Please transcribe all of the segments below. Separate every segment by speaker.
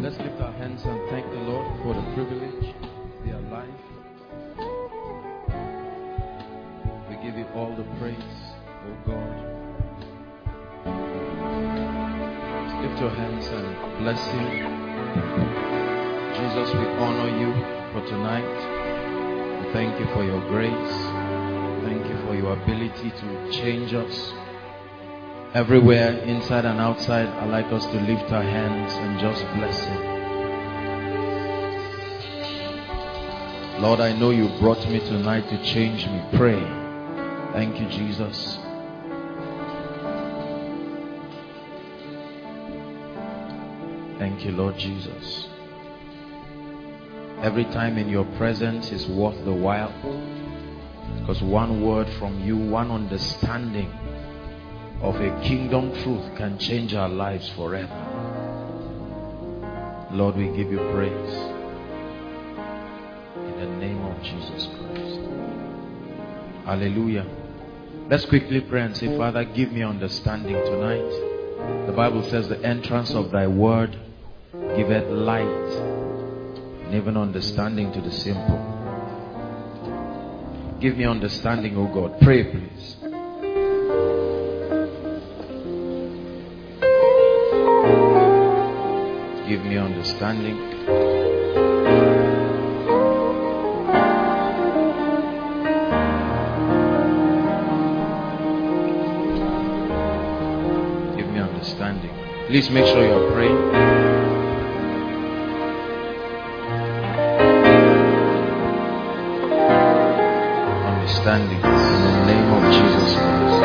Speaker 1: Let's lift our hands and thank the Lord for the privilege to be alive. We give you all the praise, oh God. Lift your hands and bless Him. Jesus, we honor you for tonight. We thank you for your grace. Thank you for your ability to change us. Everywhere, inside and outside, I'd like us to lift our hands and just bless Him. Lord, I know you brought me tonight to change me. Pray. Thank you, Jesus. Thank you, Lord Jesus. Every time in your presence is worth the while, because one word from you, one understanding of a kingdom truth can change our lives forever. Lord, we give you praise in the name of Jesus Christ. Hallelujah. Let's quickly pray and say, Father, give me understanding tonight. The Bible says the entrance of thy word giveth light and even understanding to the simple. Give me understanding, O God. Pray, please. Give me understanding. Give me understanding. Please make sure you're praying. Understanding in the name of Jesus Christ.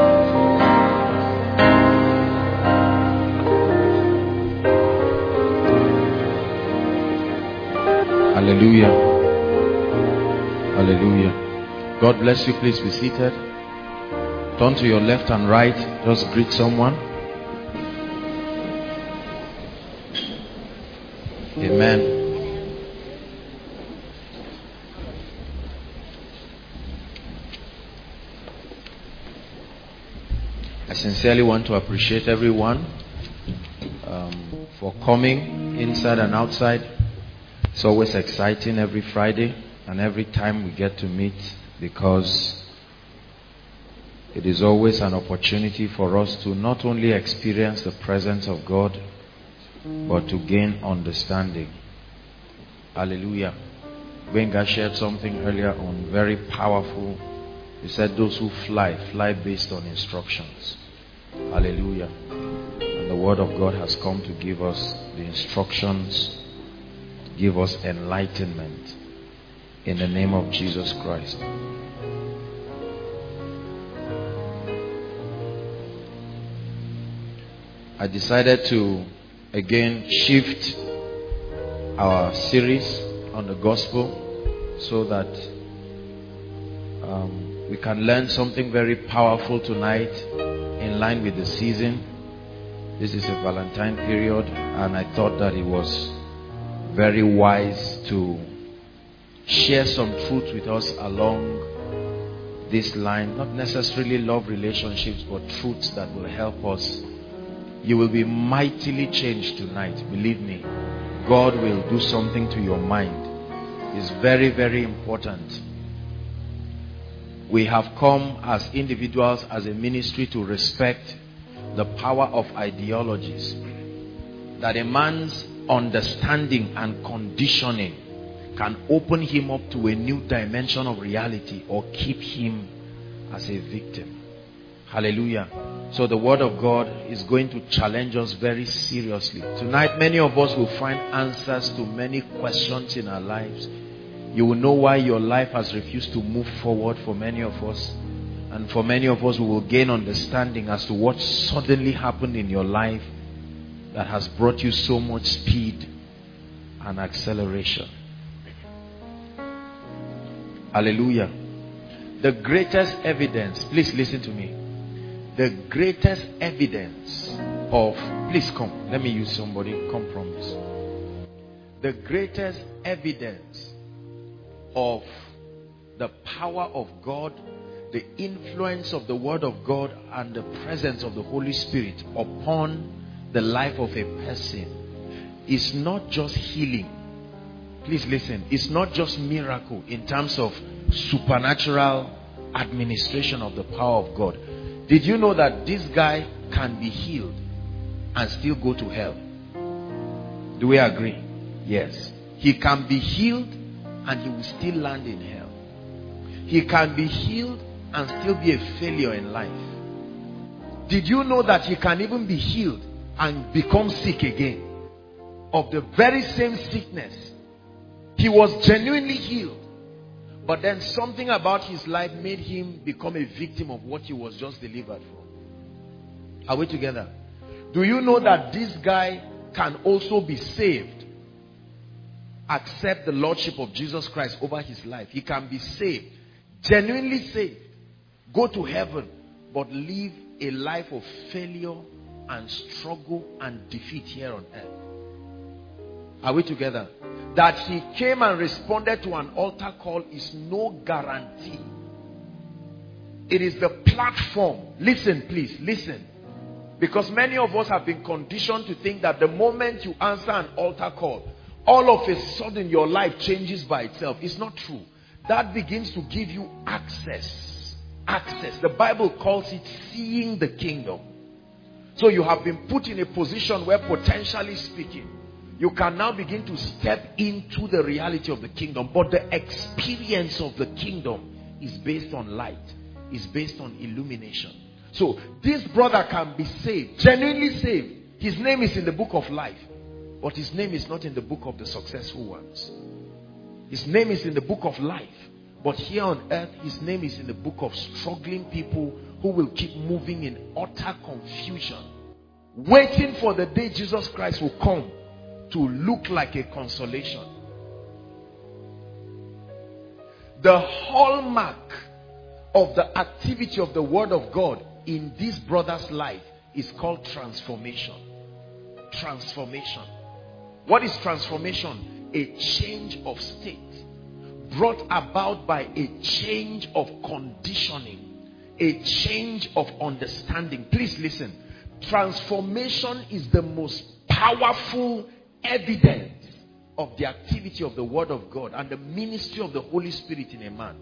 Speaker 1: Hallelujah. Hallelujah. God bless you. Please be seated. Turn to your left and right. Just greet someone. Amen. I sincerely want to appreciate everyone for coming inside and outside. It's always exciting every Friday and every time we get to meet, because it is always an opportunity for us to not only experience the presence of God, but to gain understanding. Hallelujah. Benga shared something earlier on, very powerful. He said those who fly based on instructions. Hallelujah. And the word of God has come to give us the instructions, give us enlightenment in the name of Jesus Christ. I decided to again shift our series on the gospel so that we can learn something very powerful tonight in line with the season. This is a Valentine period, and I thought that it was very wise to share some truth with us along this line. Not necessarily love relationships, but truths that will help us. You will be mightily changed tonight. Believe me. God will do something to your mind. It's very, very important. We have come as individuals, as a ministry, to respect the power of ideologies. That a man's understanding and conditioning can open him up to a new dimension of reality or keep him as a victim. Hallelujah. So the word of God is going to challenge us very seriously. Tonight, many of us will find answers to many questions in our lives. You will know why your life has refused to move forward for many of us. And for many of us, we will gain understanding as to what suddenly happened in your life that has brought you so much speed and acceleration. Hallelujah. The greatest evidence, please listen to me. The greatest evidence of, please come, let me use somebody, come from this. The greatest evidence of the power of God, the influence of the word of God, and the presence of the Holy Spirit upon the life of a person is not just healing. Please listen. It's not just miracle in terms of supernatural administration of the power of God. Did you know that this guy can be healed and still go to hell? Do we agree? Yes. He can be healed and he will still land in hell. He can be healed and still be a failure in life. Did you know that he can even be healed and become sick again of the very same sickness? He was genuinely healed, but then something about his life made him become a victim of what he was just delivered from. Are we together? Do you know that this guy can also be saved, accept the lordship of Jesus Christ over his life? He can be saved, genuinely saved, go to heaven, but live a life of failure and struggle and defeat here on earth. Are we together? That he came and responded to an altar call is no guarantee. It is the platform. Listen, please, listen. Because many of us have been conditioned to think that the moment you answer an altar call, all of a sudden your life changes by itself. It's not true. That begins to give you access. Access. The Bible calls it seeing the kingdom. So you have been put in a position where, potentially speaking, you can now begin to step into the reality of the kingdom. But the experience of the kingdom is based on light, is based on illumination. So this brother can be saved, genuinely saved. His name is in the book of life, but his name is not in the book of the successful ones. His name is in the book of life, but here on earth his name is in the book of struggling people who will keep moving in utter confusion, waiting for the day Jesus Christ will come to look like a consolation. The hallmark of the activity of the word of God in this brother's life is called transformation. Transformation. What is transformation? A change of state brought about by a change of conditioning, a change of understanding. Please listen. Transformation is the most powerful evidence of the activity of the word of God and the ministry of the Holy Spirit in a man.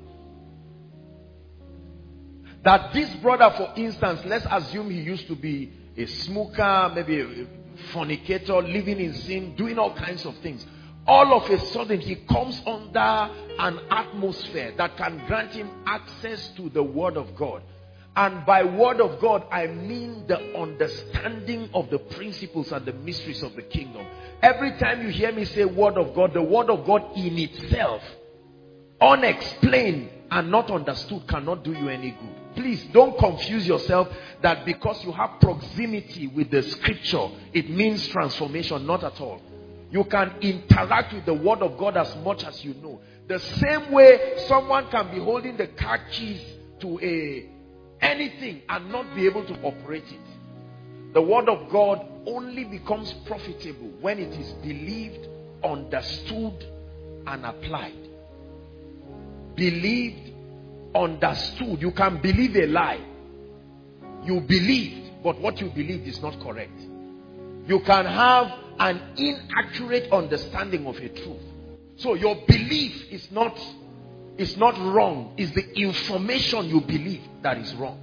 Speaker 1: That this brother, for instance, let's assume he used to be a smoker, maybe a fornicator, living in sin, doing all kinds of things. All of a sudden he comes under an atmosphere that can grant him access to the word of God. And by word of God, I mean the understanding of the principles and the mysteries of the kingdom. Every time you hear me say word of God, the word of God in itself, unexplained and not understood, cannot do you any good. Please don't confuse yourself that because you have proximity with the scripture, it means transformation. Not at all. You can interact with the word of God as much as you know. The same way someone can be holding the car keys to anything and not be able to operate it. The word of God only becomes profitable when it is believed, understood, and applied. Believed, understood. You can believe a lie. You believed, but what you believed is not correct. You can have an inaccurate understanding of a truth. So your belief is not wrong. It's the information you believe that is wrong.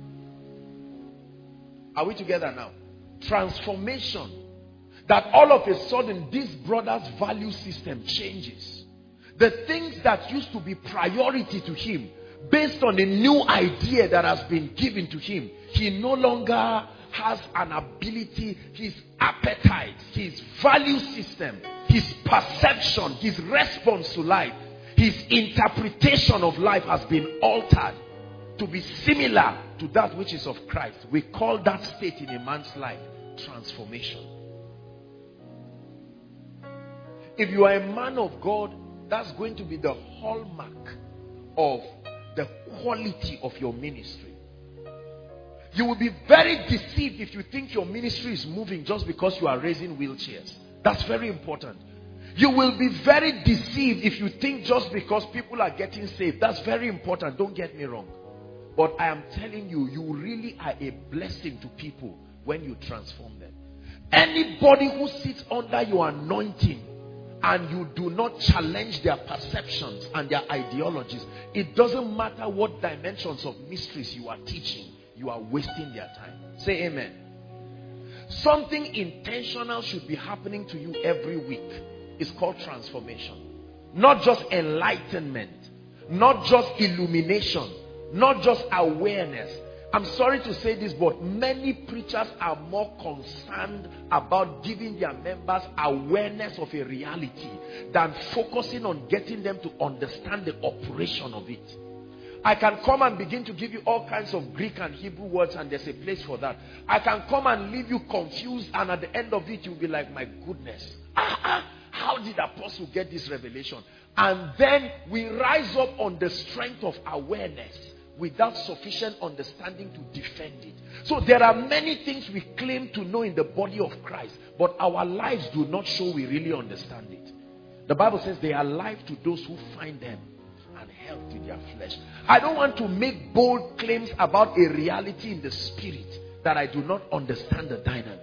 Speaker 1: Are we together now? Transformation. That all of a sudden this brother's value system changes. The things that used to be priority to him, based on a new idea that has been given to him, he no longer has an ability. His appetite, his value system, his perception, his response to life, his interpretation of life has been altered to be similar to that which is of Christ. We call that state in a man's life transformation. If you are a man of God, that's going to be the hallmark of the quality of your ministry. You will be very deceived if you think your ministry is moving just because you are raising wheelchairs. That's very important. You will be very deceived if you think just because people are getting saved. That's very important. Don't get me wrong. But I am telling you, you really are a blessing to people when you transform them.
Speaker 2: Anybody who sits under your anointing and you do not challenge their perceptions and their ideologies, it doesn't matter what dimensions of mysteries you are teaching, you are wasting their time. Say amen. Something intentional should be happening to you every week. It's called transformation. Not just enlightenment, not just illumination, not just awareness. I'm sorry to say this, but many preachers are more concerned about giving their members awareness of a reality than focusing on getting them to understand the operation of it. I can come and begin to give you all kinds of Greek and Hebrew words, and there's a place for that. I can come and leave you confused, and at the end of it, you'll be like, my goodness, how did the apostle get this revelation? And then we rise up on the strength of awareness without sufficient understanding to defend it. So there are many things we claim to know in the body of Christ, but our lives do not show we really understand it. The Bible says they are life to those who find them and health to their flesh. I don't want to make bold claims about a reality in the spirit that I do not understand the dynamics.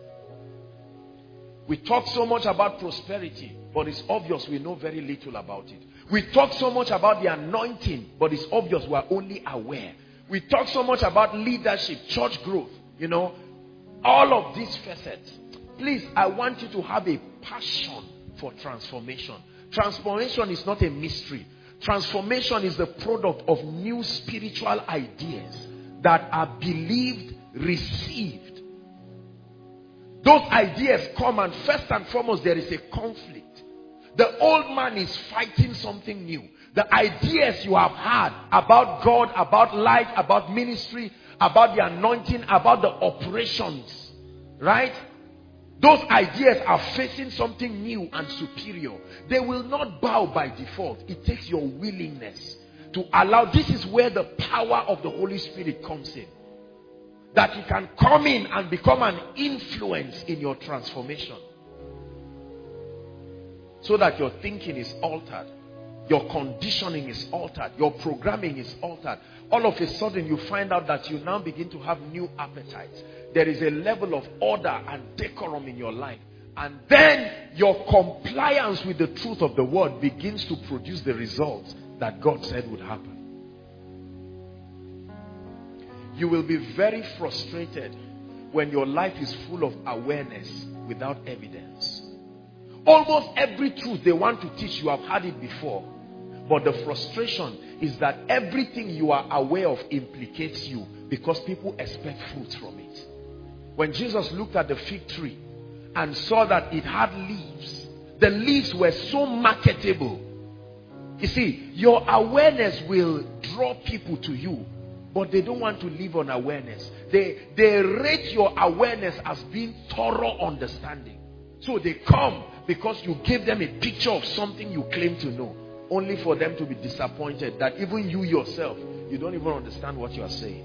Speaker 2: We talk so much about prosperity, but it's obvious we know very little about it. We talk so much about the anointing, but it's obvious we are only aware. We talk so much about leadership, church growth, all of these facets. Please, I want you to have a passion for transformation. Transformation is not a mystery. Transformation is the product of new spiritual ideas that are believed, received. Those ideas come, and first and foremost there is a conflict. The old man is fighting something new. The ideas you have had about God, about life, about ministry, about the anointing, about the operations, right? Those ideas are facing something new and superior. They will not bow by default. It takes your willingness to allow. This is where the power of the Holy Spirit comes in. That you can come in and become an influence in your transformation. So that your thinking is altered. Your conditioning is altered. Your programming is altered. All of a sudden you find out that you now begin to have new appetites. There is a level of order and decorum in your life. And then your compliance with the truth of the word begins to produce the results that God said would happen. You will be very frustrated when your life is full of awareness without evidence. Almost every truth they want to teach, you have had it before. But the frustration is that everything you are aware of implicates you because people expect fruits from it. When Jesus looked at the fig tree and saw that it had leaves, the leaves were so marketable. You see, your awareness will draw people to you, but they don't want to live on awareness. They rate your awareness as being thorough understanding. So they come because you gave them a picture of something you claim to know, only for them to be disappointed that even you yourself, you don't even understand what you are saying.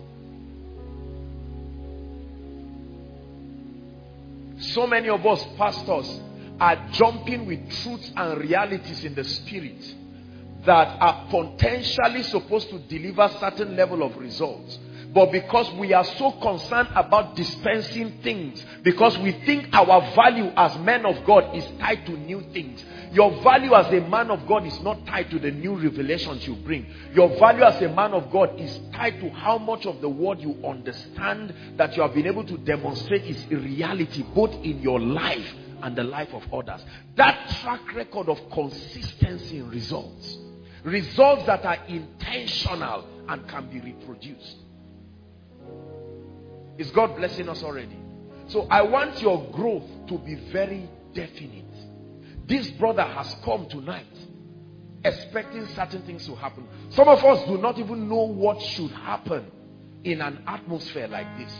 Speaker 2: So many of us pastors are jumping with truths and realities in the spirit that are potentially supposed to deliver certain level of results. But because we are so concerned about dispensing things, because we think our value as men of God is tied to new things. Your value as a man of God is not tied to the new revelations you bring. Your value as a man of God is tied to how much of the word you understand that you have been able to demonstrate is a reality both in your life and the life of others. That track record of consistency in results. Results that are intentional and can be reproduced. Is God blessing us already? So I want your growth to be very definite. This brother has come tonight expecting certain things to happen. Some of us do not even know what should happen in an atmosphere like this.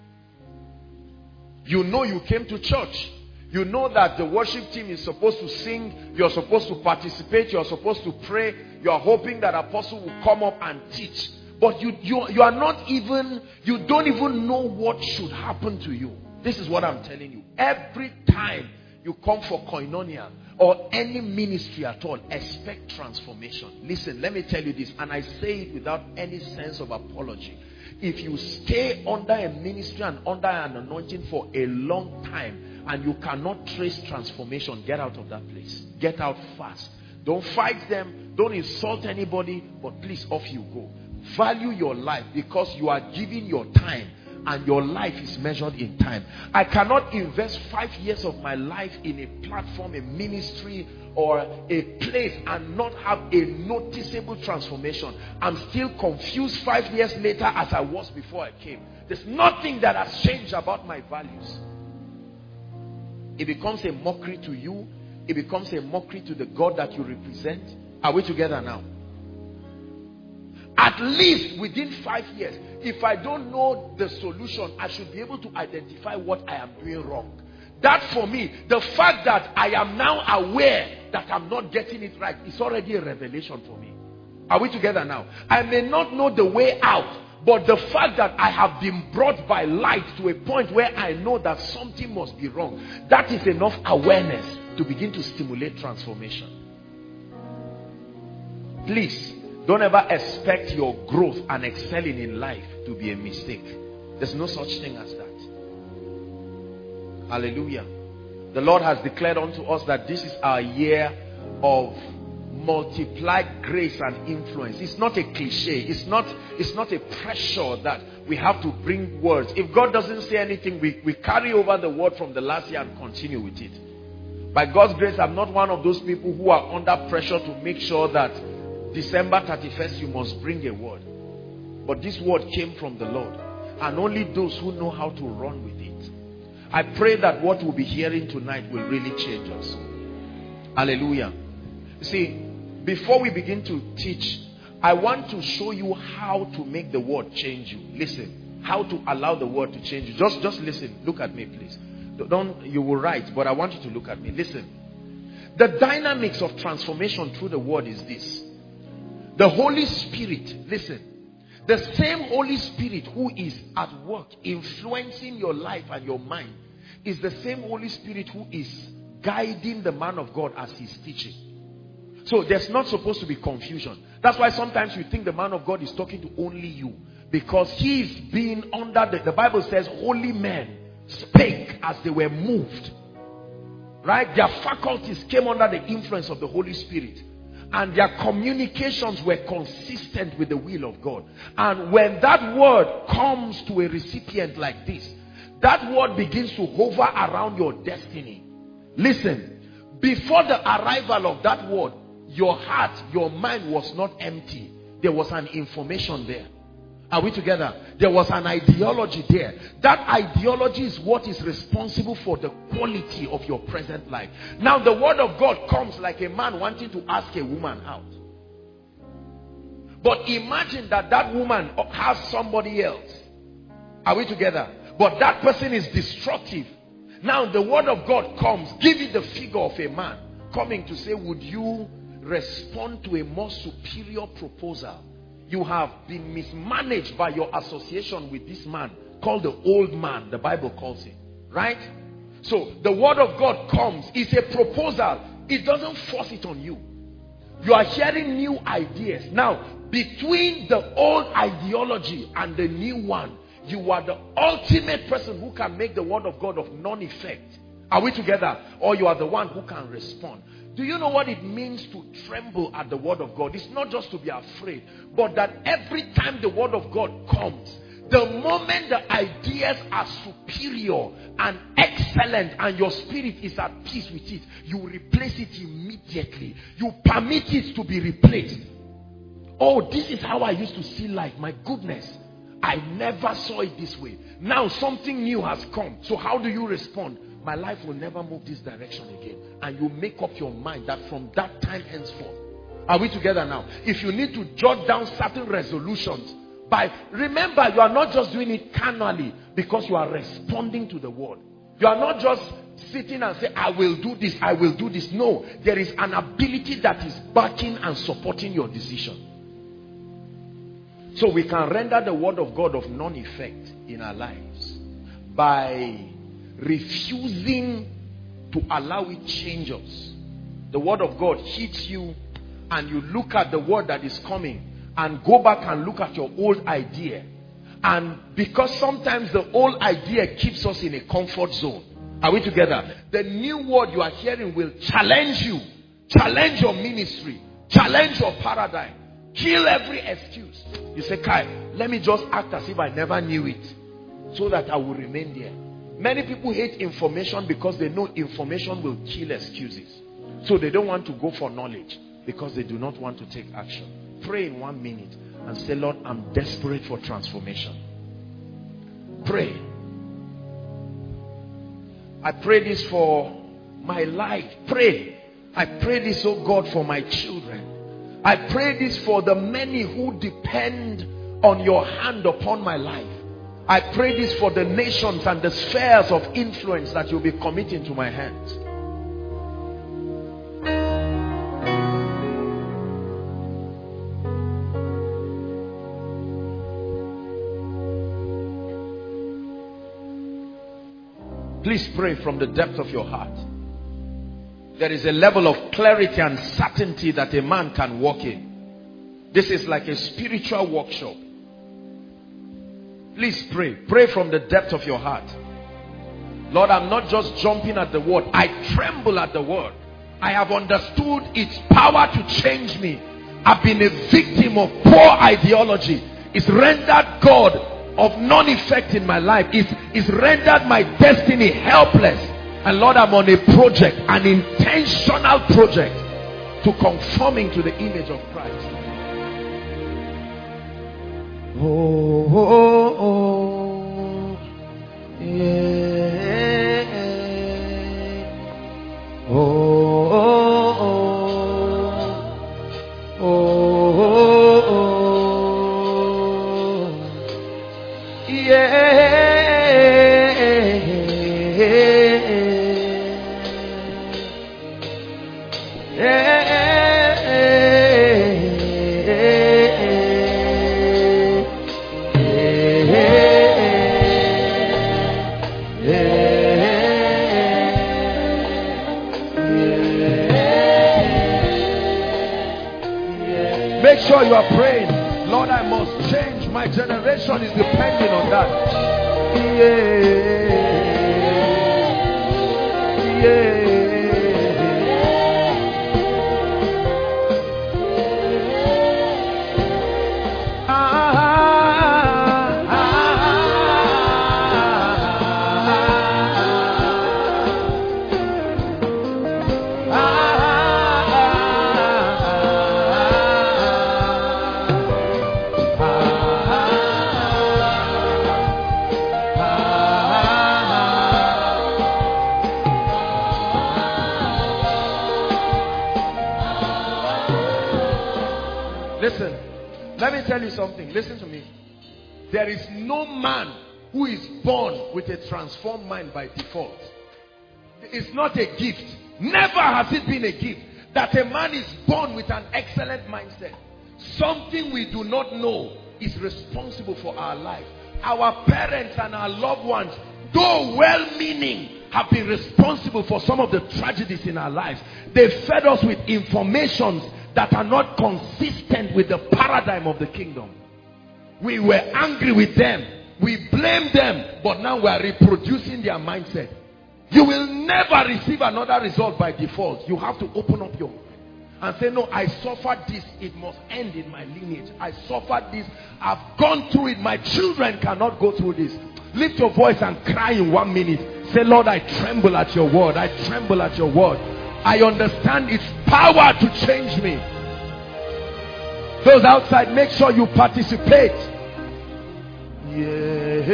Speaker 2: You know you came to church. You know that the worship team is supposed to sing. You're supposed to participate. You're supposed to pray. You're hoping that apostle will come up and teach. But you are not even, you don't even know what should happen to you. This is what I'm telling you. Every time you come for koinonia or any ministry at all, expect transformation. Listen, let me tell you this, and I say it without any sense of apology. If you stay under a ministry and under an anointing for a long time, and you cannot trace transformation, get out of that place. Get out fast. Don't fight them. Don't insult anybody. But please, off you go. Value your life, because you are giving your time, and your life is measured in time. I cannot invest 5 years of my life in a platform, a ministry, or a place and not have a noticeable transformation. I'm still confused 5 years later as I was before I came. There's nothing that has changed about my values. It becomes a mockery to you. It becomes a mockery to the God that you represent. Are we together now? At least within 5 years, if I don't know the solution, I should be able to identify what I am doing wrong. That for me, the fact that I am now aware that I'm not getting it right is already a revelation for me. Are we together now? I may not know the way out, but the fact that I have been brought by light to a point where I know that something must be wrong, that is enough awareness to begin to stimulate transformation. Please, don't ever expect your growth and excelling in life to be a mistake. There's no such thing as that. Hallelujah. The Lord has declared unto us that this is our year of multiplied grace and influence. It's not a cliche. It's not a pressure that we have to bring words. If God doesn't say anything, we carry over the word from the last year and continue with it. By God's grace, I'm not one of those people who are under pressure to make sure that December 31st you must bring a word. But this word came from the Lord, and only those who know how to run with it. I pray that what we'll be hearing tonight will really change us. Hallelujah. You see, before we begin to teach, I want to show you how to make the word change you. Listen, how to allow the word to change you. Just listen. Look at me, please. You will write, but I want you to look at me. Listen. The dynamics of transformation through the word is this. The Holy Spirit, listen. The same Holy Spirit who is at work influencing your life and your mind is the same Holy Spirit who is guiding the man of God as he's teaching. So there's not supposed to be confusion. That's why sometimes you think the man of God is talking to only you, because he is being under the Bible says holy men spake as they were moved. Right? Their faculties came under the influence of the Holy Spirit. And their communications were consistent with the will of God. And when that word comes to a recipient like this, that word begins to hover around your destiny. Listen, before the arrival of that word, your heart, your mind was not empty. There was an information there. Are we together? There was an ideology there. That ideology is what is responsible for the quality of your present life. Now the word of God comes like a man wanting to ask a woman out. But imagine that that woman has somebody else. Are we together? But that person is destructive. Now the word of God comes, give it the figure of a man coming to say, would you respond to a more superior proposal? You have been mismanaged by your association with this man called the old man, the Bible calls it. Right? So the word of God comes. It's a proposal. It doesn't force it on you. You are hearing new ideas. Now, between the old ideology and the new one, you are the ultimate person who can make the word of God of non-effect. Are we together? Or you are the one who can respond. Do you know what it means to tremble at the word of God? It's not just to be afraid, but that every time the word of God comes, the moment the ideas are superior and excellent and your spirit is at peace with it, you replace it immediately. You permit it to be replaced. Oh, this is how I used to see life. My goodness, I never saw it this way. Now something new has come. So how do you respond? My life will never move this direction again. And you make up your mind that from that time henceforth. Are we together now? If you need to jot down certain resolutions, remember, you are not just doing it carnally because you are responding to the word. You are not just sitting and say, I will do this, I will do this. No, there is an ability that is backing and supporting your decision. So we can render the word of God of non-effect in our lives by refusing to allow it change us. The word of God hits you and you look at the word that is coming and go back and look at your old idea. And because sometimes the old idea keeps us in a comfort zone, Are we together? The new word you are hearing will challenge you. Challenge your ministry. Challenge your paradigm. Kill every excuse. You say, Kai, let me just act as if I never knew it, so that I will remain there. Many people hate information because they know information will kill excuses. So they don't want to go for knowledge because they do not want to take action. Pray in 1 minute and say, Lord, I'm desperate for transformation. Pray. I pray this for my life. Pray. I pray this, oh God, for my children. I pray this for the many who depend on your hand upon my life. I pray this for the nations and the spheres of influence that you'll be committing to my hands. Please pray from the depth of your heart. There is a level of clarity and certainty that a man can walk in. This is like a spiritual workshop. Please pray. Pray from the depth of your heart. Lord, I'm not just jumping at the word. I tremble at the word. I have understood its power to change me. I've been a victim of poor ideology. It's rendered God of non-effect in my life. It's rendered my destiny helpless. And Lord, I'm on a project, an intentional project to conforming to the image of Christ. Oh, oh, oh, yeah. Oh, oh, oh, oh, oh, yeah. Make sure you are praying. Lord, I must change. My generation is depending on that. Listen, let me tell you something. Listen to me. There is no man who is born with a transformed mind by default. It's not a gift. Never has it been a gift that a man is born with an excellent mindset. Something we do not know is responsible for our life. Our parents and our loved ones, though well-meaning, have been responsible for some of the tragedies in our lives. They fed us with informations that are not consistent with the paradigm of the kingdom. We were angry with them. We blamed them. But now we are reproducing their mindset. You will never receive another result by default. You have to open up your mind and say, no, I suffered this. It must end in my lineage. I suffered this. I've gone through it. My children cannot go through this. Lift your voice and cry in 1 minute. Say, Lord, I tremble at your word. I tremble at your word. I understand its power to change me. Those outside, make sure you participate. Yeah.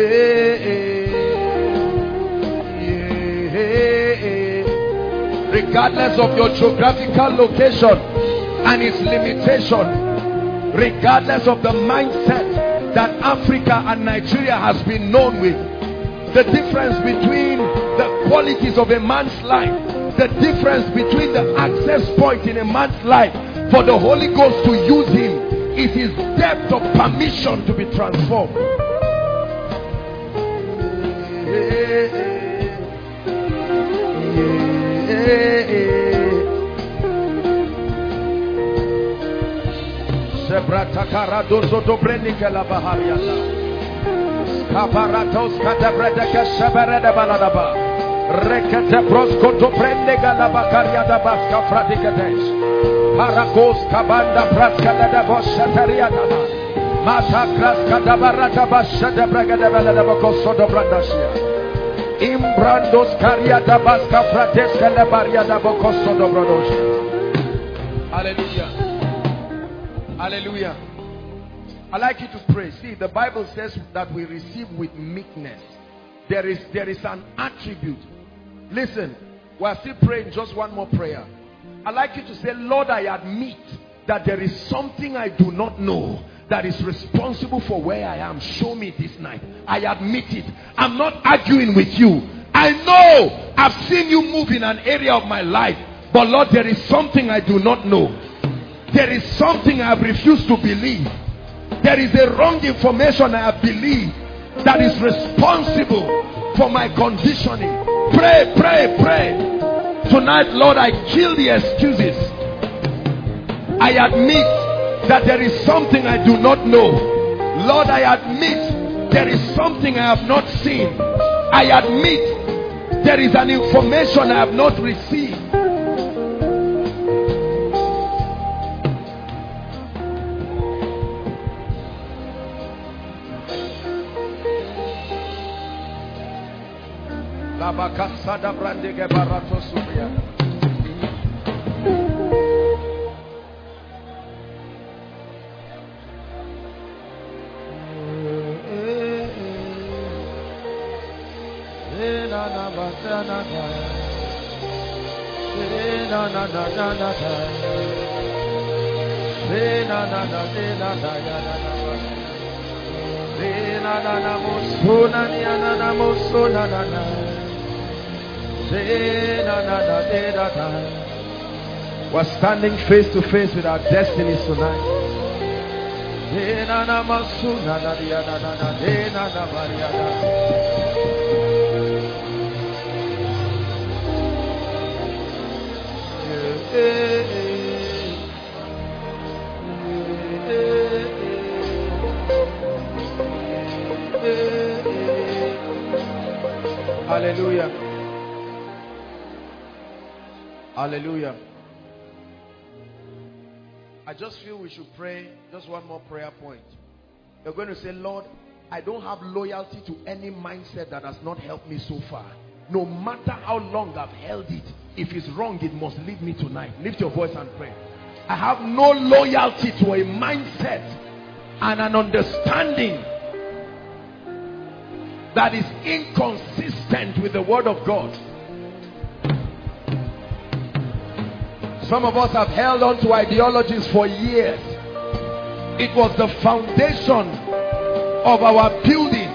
Speaker 2: Regardless of your geographical location and its limitation, regardless of the mindset that Africa and Nigeria has been known with, the difference between the qualities of a man's life, the difference between the access point in a man's life for the Holy Ghost to use him is his depth of permission to be transformed. Rekete proskoto prende galabakaria da baska fratiketes. Parakos kabanda praskada da bosataria da. Mata kraska da barata bashada bragada da bakoso do brandashia. Imbrandos karia da baska frateska da baria da bakoso do bradoshia. Hallelujah. Hallelujah. I like you to pray. See, the Bible says that we receive with meekness. There is an attribute. Listen, we are still praying, just one more prayer. I like you to say, Lord, I admit that there is something I do not know that is responsible for where I am. Show me this night. I admit it. I'm not arguing with you. I know I've seen you move in an area of my life, but Lord, there is something I do not know. There is something I have refused to believe. There is a wrong information I have believed that is responsible for my conditioning. Pray, pray, pray. Tonight, Lord, I kill the excuses. I admit that there is something I do not know. Lord, I admit there is something I have not seen. I admit there is an information I have not received. We're standing face to face with our destinies tonight. Hallelujah. Hallelujah. I just feel we should pray just one more prayer point. You're going to say, Lord, I don't have loyalty to any mindset that has not helped me so far. No matter how long I've held it, if it's wrong, it must leave me tonight. Lift your voice and pray. I have no loyalty to a mindset and an understanding that is inconsistent with the word of God. Some of us have held on to ideologies for years. It was the foundation of our building.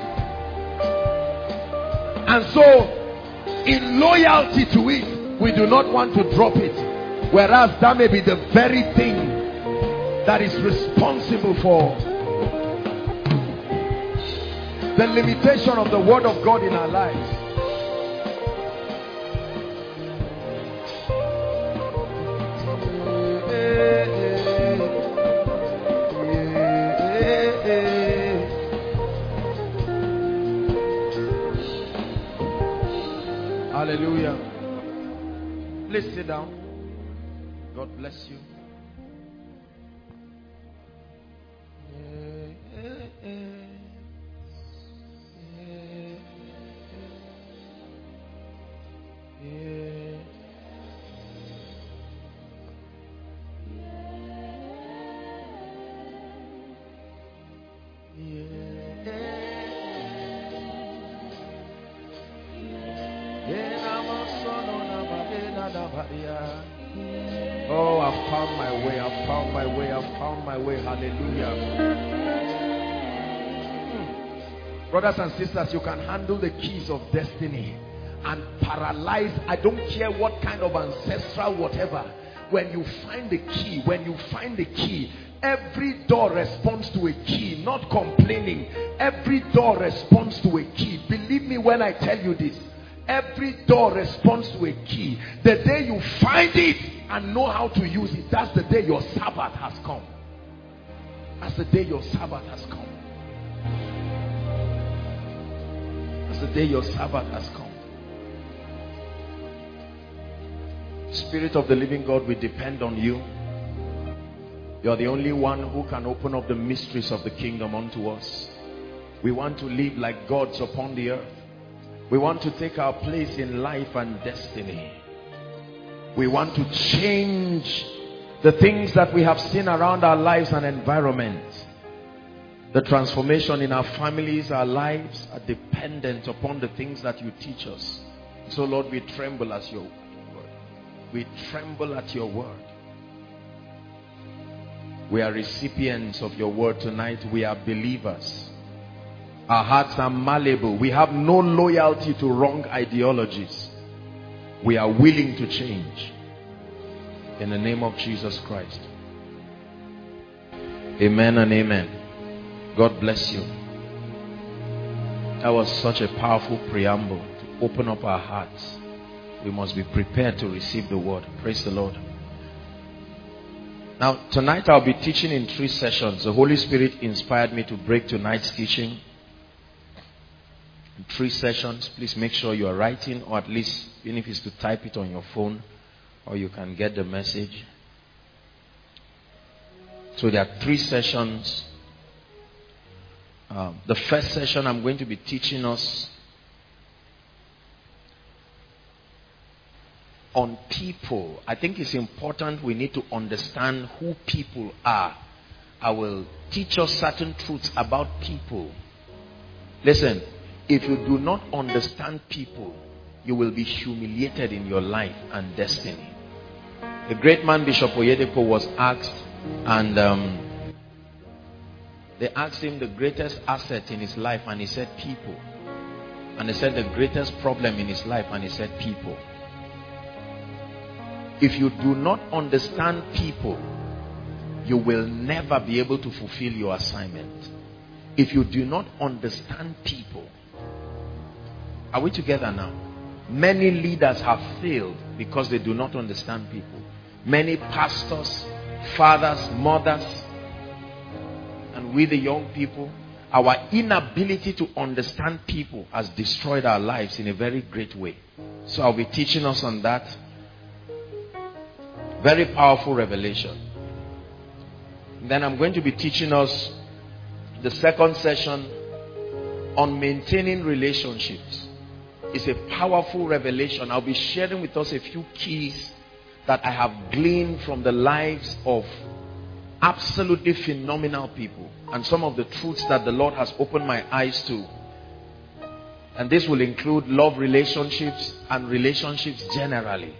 Speaker 2: And so, in loyalty to it, we do not want to drop it. Whereas that may be the very thing that is responsible for the limitation of the word of God in our lives. Hallelujah. Please sit down. God bless you. Oh, I've found my way, I've found my way, I've found my way. Hallelujah. Brothers and sisters, you can handle the keys of destiny and paralyze. I don't care what kind of ancestral whatever. When you find the key, every door responds to a key, not complaining. Every door responds to a key. Believe me when I tell you this. Every door responds to a key. The day you find it and know how to use it, that's the day your Sabbath has come. That's the day your Sabbath has come. That's the day your Sabbath has come. Spirit of the living God, we depend on you. You are the only one who can open up the mysteries of the kingdom unto us. We want to live like gods upon the earth. We want to take our place in life and destiny. We want to change the things that we have seen around our lives and environment. The transformation in our families, our lives are dependent upon the things that you teach us. So Lord, we tremble at your word. We tremble at your word. We are recipients of your word tonight. We are believers. Our hearts are malleable. We have no loyalty to wrong ideologies. We are willing to change. In the name of Jesus Christ. Amen and amen. God bless you. That was such a powerful preamble to open up our hearts. We must be prepared to receive the word. Praise the Lord. Now, tonight I'll be teaching in 3 sessions. The Holy Spirit inspired me to break tonight's teaching in 3 sessions. Please make sure you are writing, or at least, even if it's to type it on your phone, or you can get the message. So there are 3 sessions. The first session, I'm going to be teaching us on people. I think it's important we need to understand who people are. I will teach us certain truths about people. Listen, if you do not understand people, you will be humiliated in your life and destiny. The great man Bishop Oyedepo was asked, and they asked him the greatest asset in his life, and he said people. And they said the greatest problem in his life, and he said people. If you do not understand people, you will never be able to fulfill your assignment. If you do not understand people. Are we together now? Many leaders have failed because they do not understand people. Many pastors, fathers, mothers, and we the young people, our inability to understand people has destroyed our lives in a very great way. So I'll be teaching us on that. Very powerful revelation. Then I'm going to be teaching us the second session on maintaining relationships. It's a powerful revelation. I'll be sharing with us a few keys that I have gleaned from the lives of absolutely phenomenal people, and some of the truths that the Lord has opened my eyes to. And this will include love relationships and relationships generally.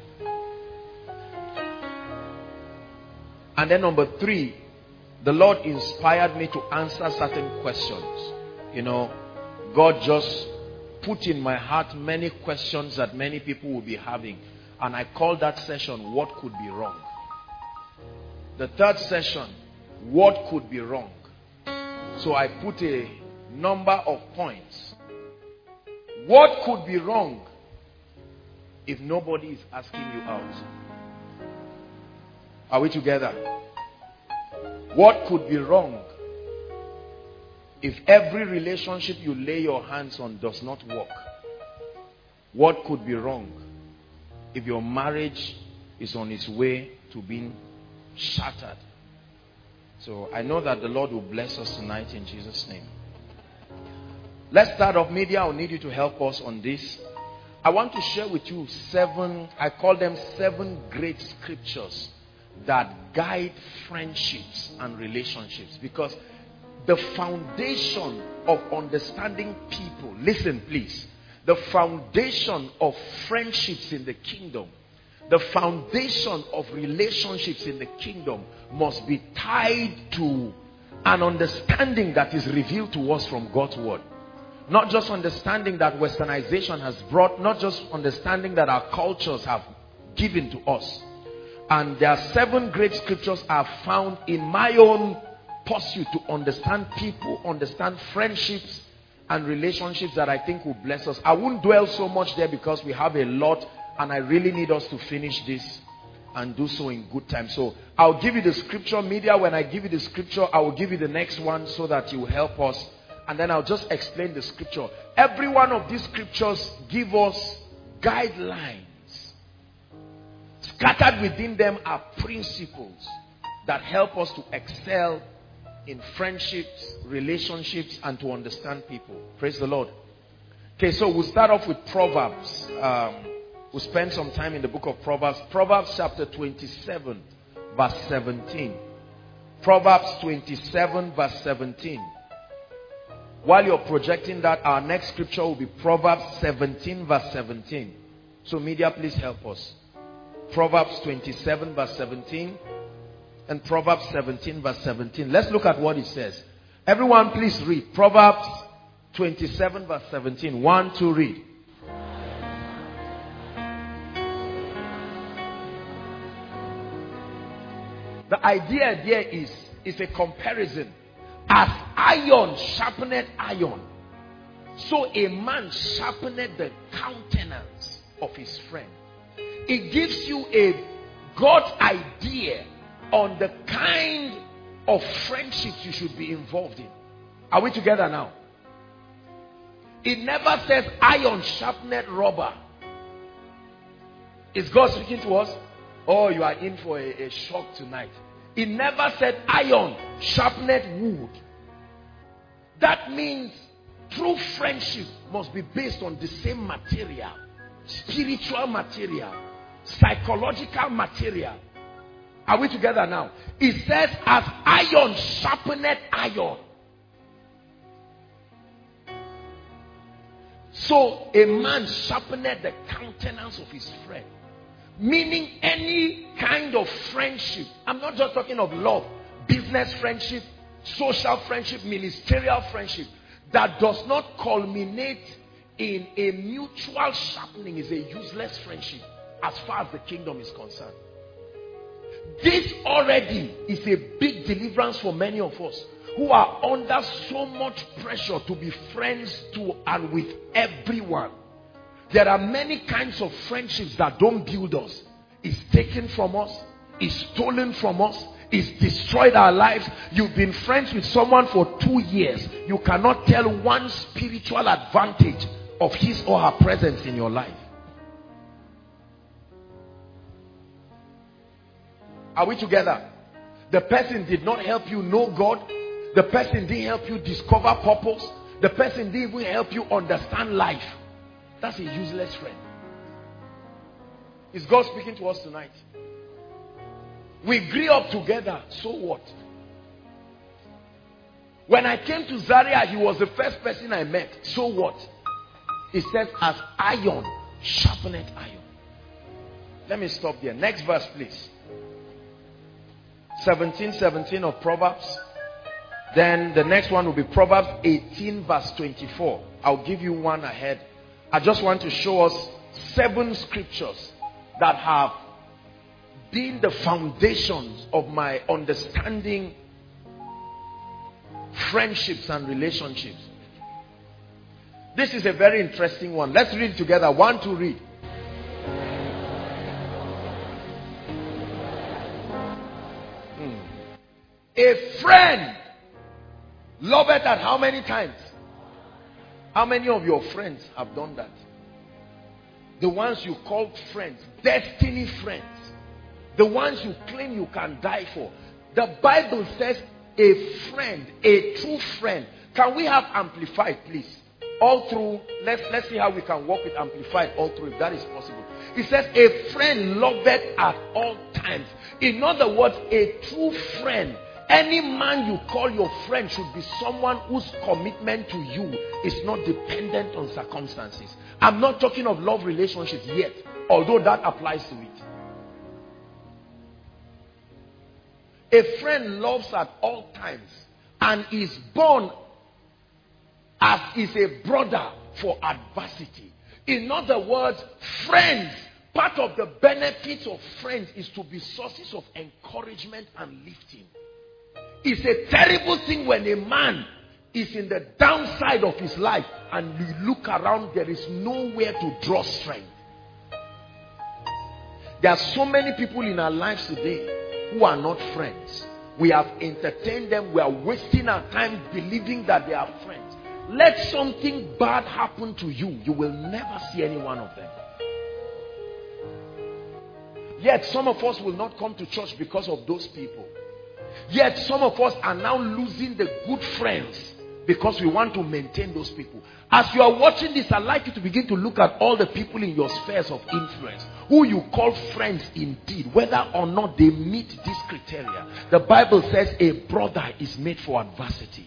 Speaker 2: And then number 3, the Lord inspired me to answer certain questions. You know, God just put in my heart many questions that many people will be having. And I called that session, what could be wrong? The third session, what could be wrong? So I put a number of points. What could be wrong if nobody is asking you out? Are we together? What could be wrong if every relationship you lay your hands on does not work? What could be wrong if your marriage is on its way to being shattered? So I know that the Lord will bless us tonight in Jesus' name. Let's start off. Media, I'll need you to help us on this. I want to share with you 7, I call them 7 great scriptures that guide friendships and relationships, because the foundation of understanding people, listen please, the foundation of friendships in the kingdom, the foundation of relationships in the kingdom must be tied to an understanding that is revealed to us from God's word. Not just understanding that westernization has brought, not just understanding that our cultures have given to us. And there are 7 great scriptures I have found in my own pursuit to understand people, understand friendships and relationships that I think will bless us. I won't dwell so much there because we have a lot, and I really need us to finish this and do so in good time. So I'll give you the scripture. Media, when I give you the scripture, I will give you the next one so that you will help us. And then I'll just explain the scripture. Every one of these scriptures give us guidelines, scattered within them are principles that help us to excel in friendships, relationships, and to understand people. Praise the Lord. Okay, so we'll start off with Proverbs. We'll spend some time in the book of Proverbs. Proverbs chapter 27, verse 17. Proverbs 27, verse 17. While you're projecting that, our next scripture will be Proverbs 17, verse 17. So media, please help us. Proverbs 27, verse 17. And Proverbs 17, verse 17. Let's look at what it says. Everyone, please read. Proverbs 27, verse 17. 1, 2, read. The idea there is a comparison. As iron sharpened iron, so a man sharpened the countenance of his friend. It gives you a God's idea on the kind of friendships you should be involved in. Are we together now? It never says iron sharpened rubber. Is God speaking to us? Oh, you are in for a shock tonight. It never said iron sharpened wood. That means true friendship must be based on the same material. Spiritual material. Psychological material. Are we together now? It says as iron sharpened iron. So a man sharpened the countenance of his friend. Meaning any kind of friendship. I'm not just talking of love. Business friendship, social friendship, ministerial friendship. That does not culminate in a mutual sharpening is a useless friendship as far as the kingdom is concerned. This already is a big deliverance for many of us who are under so much pressure to be friends to and with everyone. There are many kinds of friendships that don't build us. It's taken from us. It's stolen from us. It's destroyed our lives. You've been friends with someone for 2 years. You cannot tell one spiritual advantage of his or her presence in your life. Are we together? The person did not help you know God. The person didn't help you discover purpose. The person didn't even help you understand life. That's a useless friend. Is God speaking to us tonight? We grew up together. So what? When I came to Zaria, he was the first person I met. So what? He says, as iron sharpened iron. Let me stop there. Next verse, please. 17:17 of Proverbs. Then the next one will be Proverbs 18, verse 24. I'll give you one ahead. I just want to show us 7 scriptures that have been the foundations of my understanding friendships and relationships. This is a very interesting one. Let's read together. 1, 2, read. A friend loveth at how many times? How many of your friends have done that? The ones you call friends, destiny friends. The ones you claim you can die for. The Bible says a friend, a true friend. Can we have amplified, please? All through, let's see how we can work with amplified all through, if that is possible. It says a friend loveth at all times. In other words, a true friend, any man you call your friend should be someone whose commitment to you is not dependent on circumstances. I'm not talking of love relationships yet, although that applies to it. A friend loves at all times and is born as is a brother for adversity. In other words, friends, part of the benefits of friends is to be sources of encouragement and lifting. It's a terrible thing when a man is in the downside of his life and you look around, there is nowhere to draw strength. There are so many people in our lives today who are not friends. We have entertained them. We are wasting our time believing that they are friends. Let something bad happen to you, you will never see any one of them. Yet some of us will not come to church because of those people. Yet some of us are now losing the good friends because we want to maintain those people. As you are watching this, I'd like you to begin to look at all the people in your spheres of influence who you call friends indeed, whether or not they meet this criteria. The Bible says a brother is made for adversity.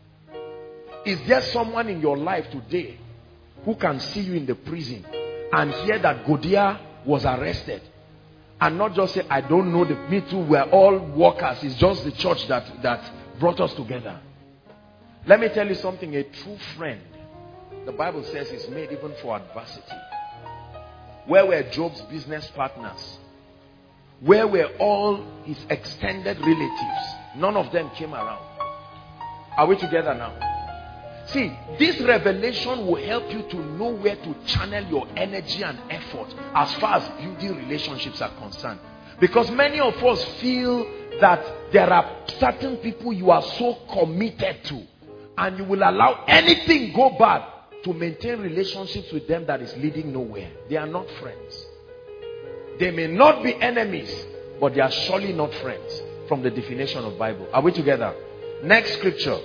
Speaker 2: Is there someone in your life today who can see you in the prison and hear that Godia was arrested and not just say, I don't know, me too, we're all workers, it's just the church that brought us together? Let me tell you something. A true friend, the Bible says, is made even for adversity. Where were Job's business partners? Where were all his extended relatives? None of them came around. Are we together now? See, this revelation will help you to know where to channel your energy and effort as far as building relationships are concerned. Because many of us feel that there are certain people you are so committed to, and you will allow anything go bad to maintain relationships with them that is leading nowhere. They are not friends. They may not be enemies, but they are surely not friends from the definition of Bible. Are we together? Next scripture.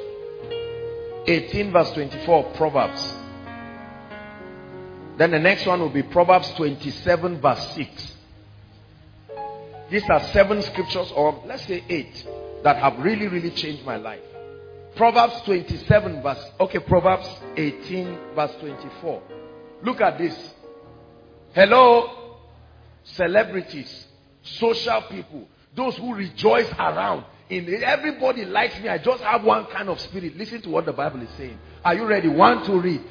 Speaker 2: 18 verse 24, Proverbs. Then the next one will be Proverbs 27 verse 6. These are 7 scriptures, or let's say 8, that have really changed my life. Proverbs 27 verse, Proverbs 18 verse 24. Look at this. Hello, celebrities, social people, those who rejoice around. Everybody likes me. I just have one kind of spirit. Listen to what the Bible is saying. Are you ready? 1 to read.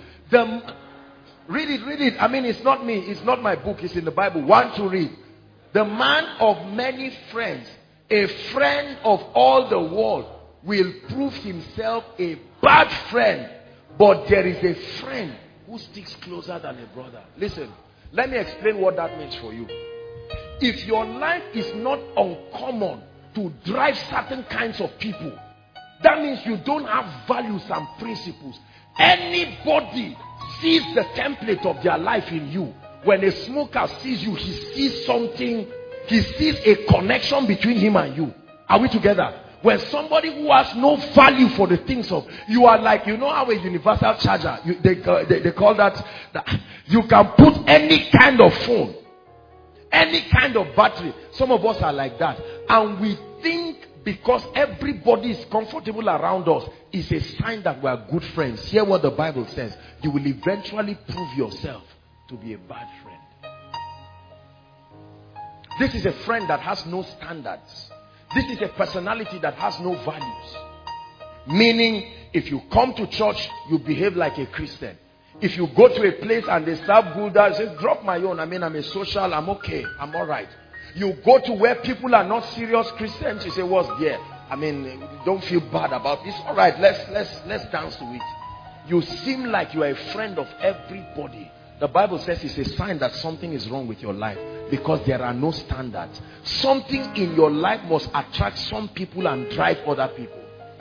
Speaker 2: Read it. I mean, it's not me. It's not my book. It's in the Bible. 1 to read. The man of many friends, a friend of all the world, will prove himself a bad friend. But there is a friend who sticks closer than a brother. Listen, let me explain what that means for you. If your life is not uncommon to drive certain kinds of people, that means you don't have values and principles. Anybody sees the template of their life in you. When a smoker sees you, he sees something, he sees a connection between him and you. Are we together? When somebody who has no value for the things of, you are like, you know how a universal charger, they call that, you can put any kind of phone, any kind of battery. Some of us are like that. And we think because everybody is comfortable around us is a sign that we are good friends. Hear what the Bible says. You will eventually prove yourself to be a bad friend. This is a friend that has no standards. This is a personality that has no values. Meaning, if you come to church, you behave like a Christian. If you go to a place and they serve Buddha, you say, drop my own. I mean, I'm a social, I'm okay, I'm all right. You go to where people are not serious Christians, you say, what's there? I mean, don't feel bad about this. All right, let's dance to it. You seem like you are a friend of everybody. The Bible says it's a sign that something is wrong with your life because there are no standards. Something in your life must attract some people and drive other people.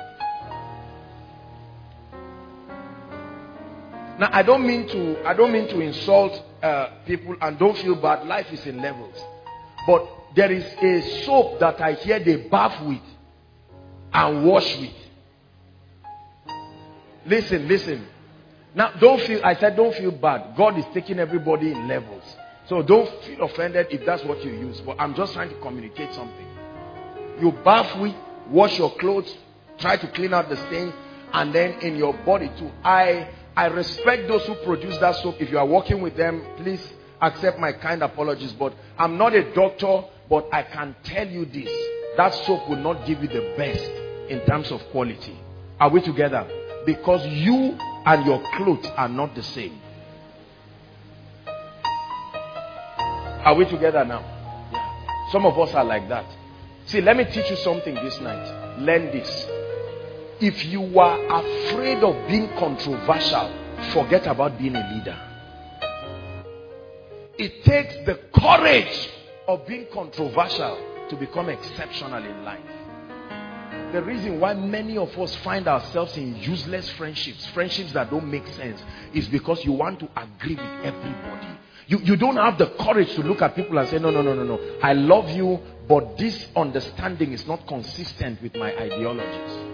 Speaker 2: Now, I don't mean to insult people, and don't feel bad. Life is in levels. But there is a soap that I hear they bath with and wash with. Listen. Now, don't feel bad. God is taking everybody in levels. So don't feel offended if that's what you use. But I'm just trying to communicate something. You bath with, wash your clothes, try to clean out the stains, and then in your body too. I respect those who produce that soap. If you are working with them, please accept my kind apologies. But I'm not a doctor, but I can tell you this. That soap will not give you the best in terms of quality. Are we together? Because you and your clothes are not the same. Are we together now? Yeah. Some of us are like that. See, let me teach you something this night. Learn this. If you are afraid of being controversial, forget about being a leader. It takes the courage of being controversial to become exceptional in life. The reason why many of us find ourselves in useless friendships that don't make sense, is because you want to agree with everybody. You don't have the courage to look at people and say, no. I love you, but this understanding is not consistent with my ideologies.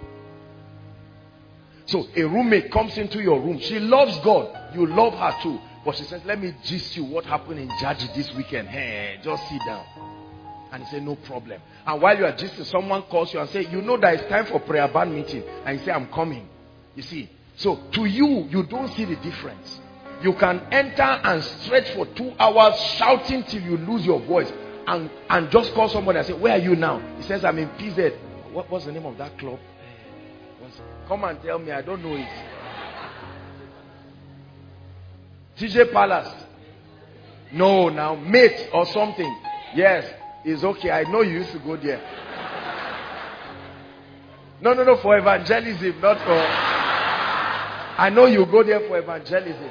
Speaker 2: So a roommate comes into your room. She loves God. You love her too. But she says, let me gist you what happened in Jaji this weekend. Hey, just sit down. And he said, no problem. And while you are gisting, someone calls you and say, you know that it's time for prayer band meeting. And you say, I'm coming. You see. So to you, you don't see the difference. You can enter and stretch for 2 hours shouting till you lose your voice. And just call somebody and say, where are you now? He says, I'm in PZ. What's the name of that club? Come and tell me, I don't know it. TJ Palace. No, now mate or something. Yes, it's okay. I know you used to go there. No, for evangelism, not for... I know you go there for evangelism.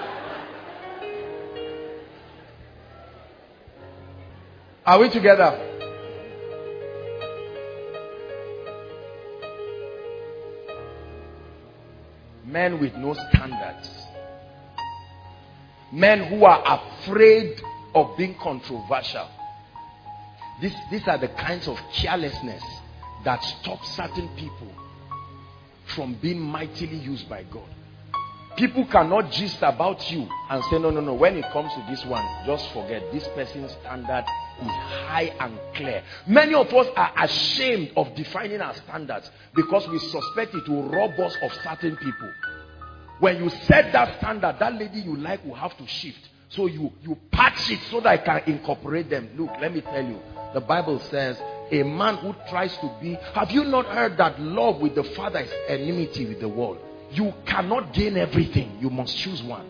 Speaker 2: Are we together? Men with no standards. Men who are afraid of being controversial. These are the kinds of carelessness that stop certain people from being mightily used by God. People cannot gist about you and say, no. When it comes to this one, just forget. This person's standard is high and clear. Many of us are ashamed of defining our standards because we suspect it will rob us of certain people. When you set that standard, that lady you like will have to shift. So you patch it so that I can incorporate them. Look, let me tell you. The Bible says, a man who tries to be... Have you not heard that love with the Father is enmity with the world? You cannot gain everything. You must choose one.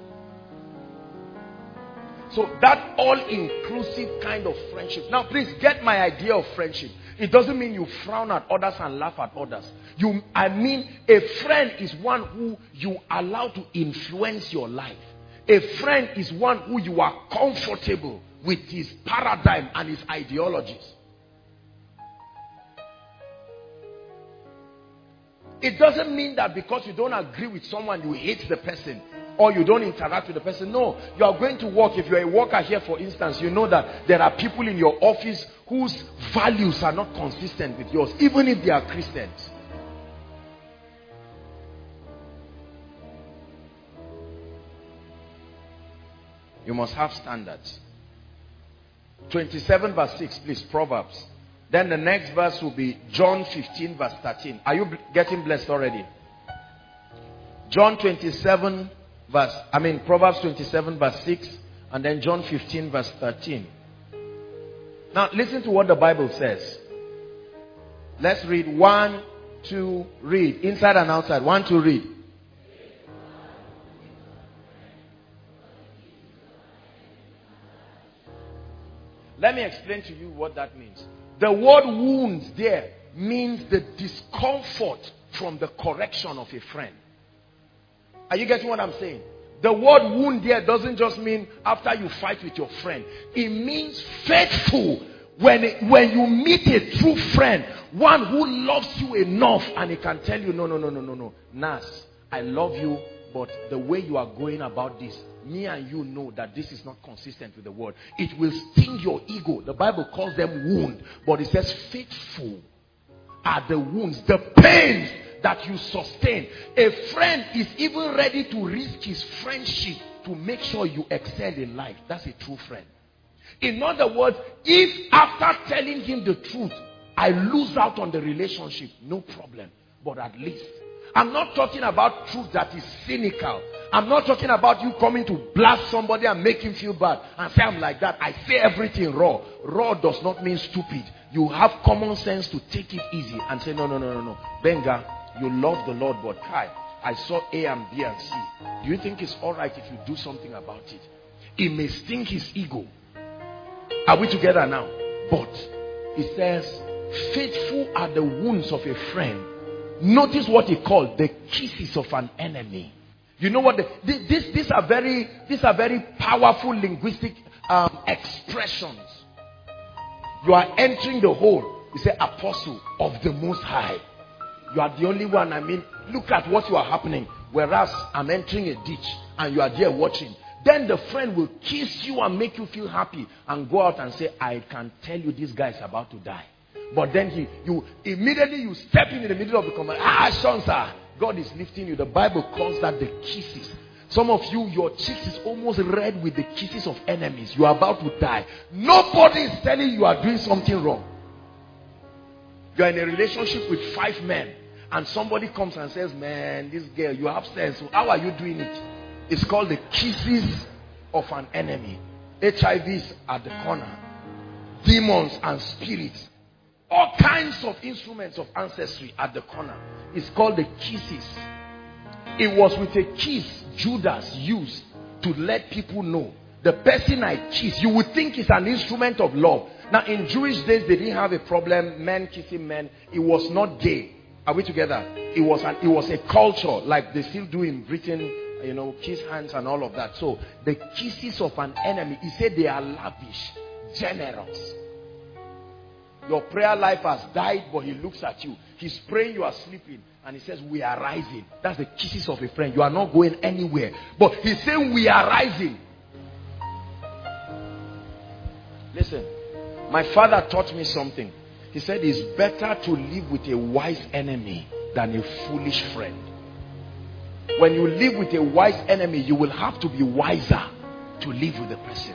Speaker 2: So that all-inclusive kind of friendship. Now please get my idea of friendship. It doesn't mean you frown at others and laugh at others. I mean a friend is one who you allow to influence your life. A friend is one who you are comfortable with his paradigm and his ideologies. It doesn't mean that because you don't agree with someone, you hate the person or you don't interact with the person. No, you are going to work. If you're a worker here, for instance, you know that there are people in your office whose values are not consistent with yours, even if they are Christians. You must have standards. 27 verse 6, please, Proverbs. Then the next verse will be John 15 verse 13. Are you getting blessed already? Proverbs 27 verse 6 and then John 15 verse 13. Now listen to what the Bible says. Let's read. 1, 2, read. Inside and outside. 1, 2, read. Let me explain to you what that means. The word wounds there means the discomfort from the correction of a friend. Are you getting what I'm saying? The word wound there doesn't just mean after you fight with your friend. It means faithful. When you meet a true friend, one who loves you enough and he can tell you, no. Nas, I love you, but the way you are going about this, me and you know that this is not consistent with the word. It will sting your ego. The Bible calls them wound, but it says faithful are the wounds, the pains that you sustain. A friend is even ready to risk his friendship to make sure you excel in life. That's a true friend. In other words, if after telling him the truth, I lose out on the relationship, no problem. But at least, I'm not talking about truth that is cynical. I'm not talking about you coming to blast somebody and make him feel bad and say I'm like that. I say everything raw. Raw does not mean stupid. You have common sense to take it easy and say no. Benga, you love the Lord, but Kai, I saw A and B and C. Do you think it's alright if you do something about it? It may sting his ego. Are we together now? But it says, faithful are the wounds of a friend. Notice what he called the kisses of an enemy. You know what? These are very powerful linguistic expressions. You are entering the hole. You say, apostle of the Most High. You are the only one. I mean, look at what you are happening. Whereas I'm entering a ditch and you are there watching. Then the friend will kiss you and make you feel happy and go out and say, I can tell you this guy is about to die. But then you immediately step in the middle of the conversation. Sean, sir, God is lifting you. The Bible calls that the kisses. Some of you, your cheeks is almost red with the kisses of enemies. You are about to die. Nobody is telling you are doing something wrong. You are in a relationship with 5 men and somebody comes and says, man, this girl, you have sense. So how are you doing it? It's called the kisses of an enemy. HIVs at the corner. Demons and spirits. All kinds of instruments of ancestry at the corner. It's called the kisses. It was with a kiss Judas used to let people know the person I kiss. You would think it's an instrument of love. Now in Jewish days they didn't have a problem, men kissing men. It was not gay. Are we together? It was a culture like they still do in Britain, you know, kiss hands and all of that. So the kisses of an enemy, he said they are lavish, generous. Your prayer life has died, but he looks at you. He's praying, you are sleeping. And he says, we are rising. That's the kisses of a friend. You are not going anywhere. But he's saying, we are rising. Listen, my father taught me something. He said, it's better to live with a wise enemy than a foolish friend. When you live with a wise enemy, you will have to be wiser to live with the person.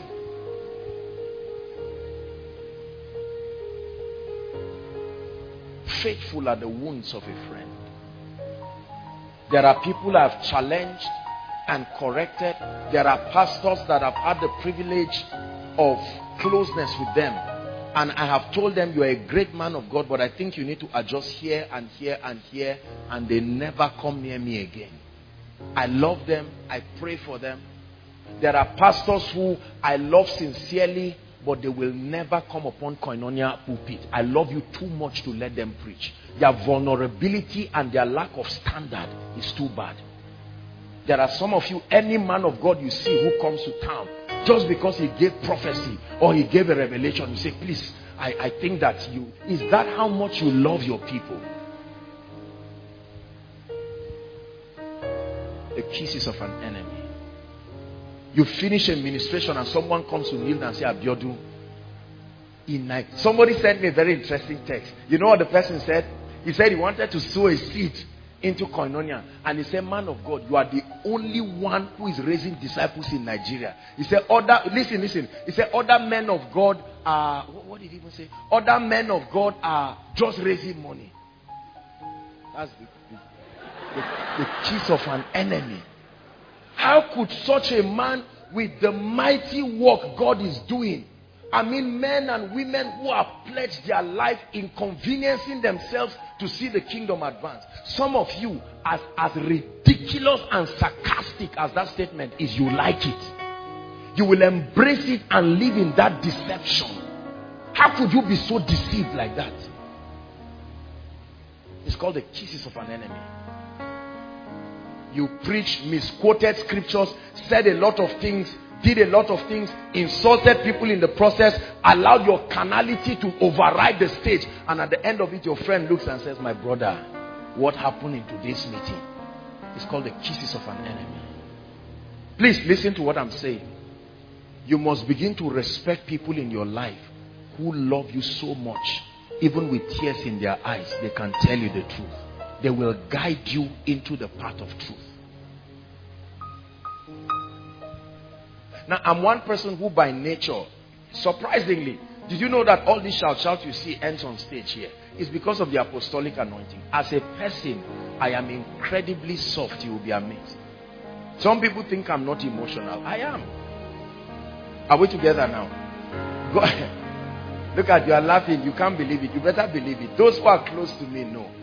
Speaker 2: Faithful are the wounds of a friend. There are people I have challenged and corrected. There are pastors that have had the privilege of closeness with them. And I have told them, you are a great man of God, but I think you need to adjust here and here and here. And they never come near me again. I love them. I pray for them. There are pastors who I love sincerely, but they will never come upon Koinonia pulpit. I love you too much to let them preach. Their vulnerability and their lack of standard is too bad. There are some of you, any man of God you see who comes to town, just because he gave prophecy or he gave a revelation, you say, please, I think that is that how much you love your people? The kisses of an enemy. You finish a ministration and someone comes to kneel and say, Abiodun, somebody sent me a very interesting text. You know what the person said? He said he wanted to sow a seed into Koinonia. And he said, man of God, you are the only one who is raising disciples in Nigeria. He said, listen. He said, other men of God are, what did he even say? Other men of God are just raising money. That's the kiss of an enemy. How could such a man with the mighty work God is doing, I mean men and women who have pledged their life inconveniencing themselves to see the kingdom advance. Some of you, as ridiculous and sarcastic as that statement is, you like it. You will embrace it and live in that deception. How could you be so deceived like that? It's called the kisses of an enemy. You preached, misquoted scriptures, said a lot of things, did a lot of things, insulted people in the process, allowed your carnality to override the stage, and at the end of it your friend looks and says, my brother, what happened in today's meeting? It's called the kisses of an enemy. Please listen to what I'm saying. You must begin to respect people in your life who love you so much, even with tears in their eyes, they can tell you the truth. They will guide you into the path of truth. Now, I'm one person who by nature, surprisingly, did you know that all this shout you see ends on stage here? It's because of the apostolic anointing. As a person, I am incredibly soft. You will be amazed. Some people think I'm not emotional. I am. Are we together now? Go ahead. Look at you, are laughing. You can't believe it. You better believe it. Those who are close to me know.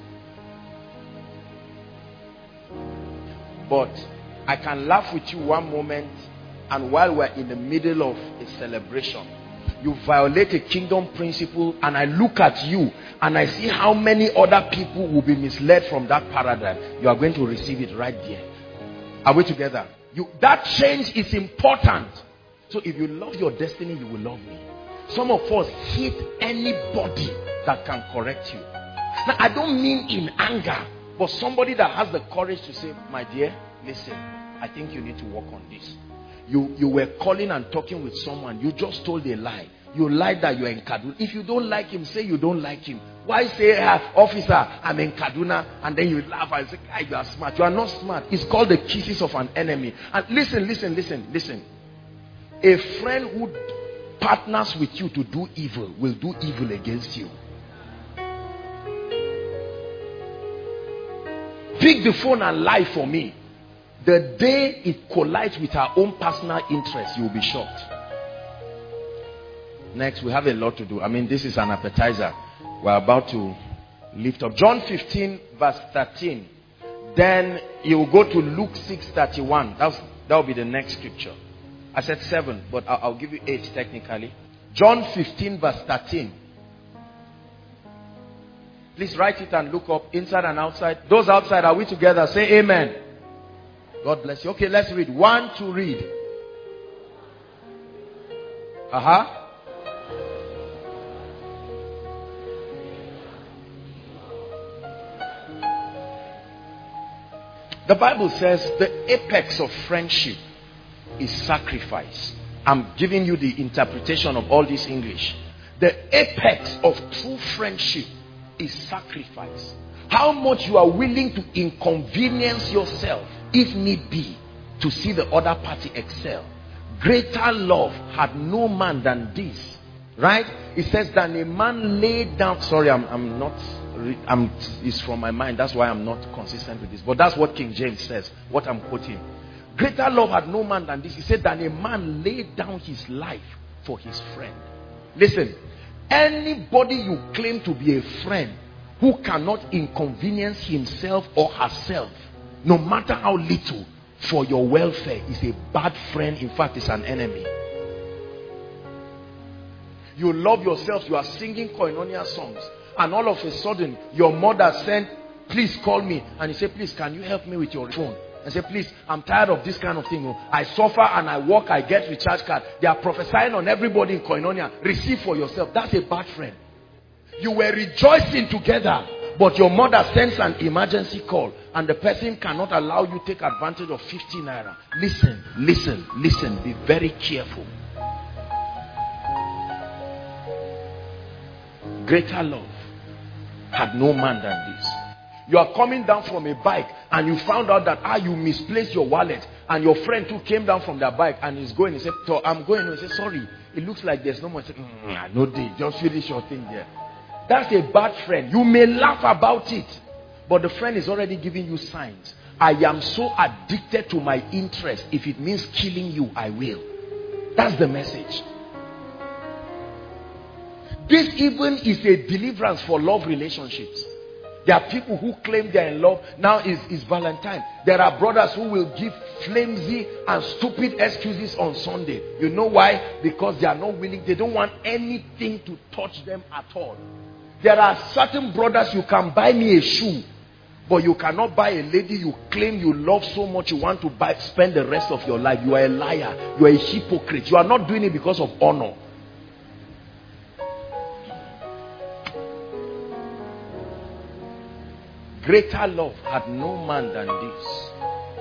Speaker 2: But I can laugh with you one moment, and while we're in the middle of a celebration, you violate a kingdom principle, and I look at you and I see how many other people will be misled from that paradigm. You are going to receive it right there. Are we together? That change is important. So if you love your destiny, you will love me. Some of us hate anybody that can correct you. Now, I don't mean in anger, but somebody that has the courage to say, my dear, listen, I think you need to work on this. You were calling and talking with someone. You just told a lie. You lied that you are in Kaduna. If you don't like him, say you don't like him. Why say, officer, I'm in Kaduna, and then you laugh and say, you are smart. You are not smart. It's called the kisses of an enemy. And listen. A friend who partners with you to do evil will do evil against you. Pick the phone and lie for me. The day it collides with our own personal interest, you will be shocked. Next, we have a lot to do. This is an appetizer. We're about to lift up. John 15 verse 13. Then you will go to Luke 6:31. That will be the next scripture. I said 7, but I'll give you 8 technically. John 15 verse 13. Please write it and look up inside and outside. Those outside, are we together? Say amen. God bless you. Okay, let's read. 1, 2, read. The Bible says the apex of friendship is sacrifice. I'm giving you the interpretation of all this English. The apex of true friendship is sacrifice. How much you are willing to inconvenience yourself, if need be, to see the other party excel. Greater love had no man than this. Right? It says that a man laid down. Sorry, it's from my mind. That's why I'm not consistent with this. But that's what King James says. What I'm quoting. Greater love had no man than this. He said that a man laid down his life for his friend. Listen, anybody you claim to be a friend who cannot inconvenience himself or herself, no matter how little, for your welfare is a bad friend. In fact, it's an enemy. You love yourself. You are singing Koinonia songs, and all of a sudden your mother sent, please call me, and you say, please, can you help me with your phone? And say, please, I'm tired of this kind of thing. I suffer and I work, I get recharge card. They are prophesying on everybody in Koinonia. Receive for yourself. That's a bad friend. You were rejoicing together, but your mother sends an emergency call, and the person cannot allow you to take advantage of 50 naira. Listen. Be very careful. Greater love had no man than this. You are coming down from a bike and you found out that you misplaced your wallet, and your friend too came down from their bike and is going. He said, I'm going. He said, sorry, it looks like there's no more. He said, no day, just finish your thing there. That's a bad friend. You may laugh about it, but the friend is already giving you signs. I am so addicted to my interest. If it means killing you, I will. That's the message. This even is a deliverance for love relationships. There are people who claim they are in love. Now is Valentine. There are brothers who will give flimsy and stupid excuses on Sunday. You know why? Because they are not willing. They don't want anything to touch them at all. There are certain brothers, you can buy me a shoe, but you cannot buy a lady you claim you love so much you want to spend the rest of your life. You are a liar. You are a hypocrite. You are not doing it because of honor. Greater love had no man than this.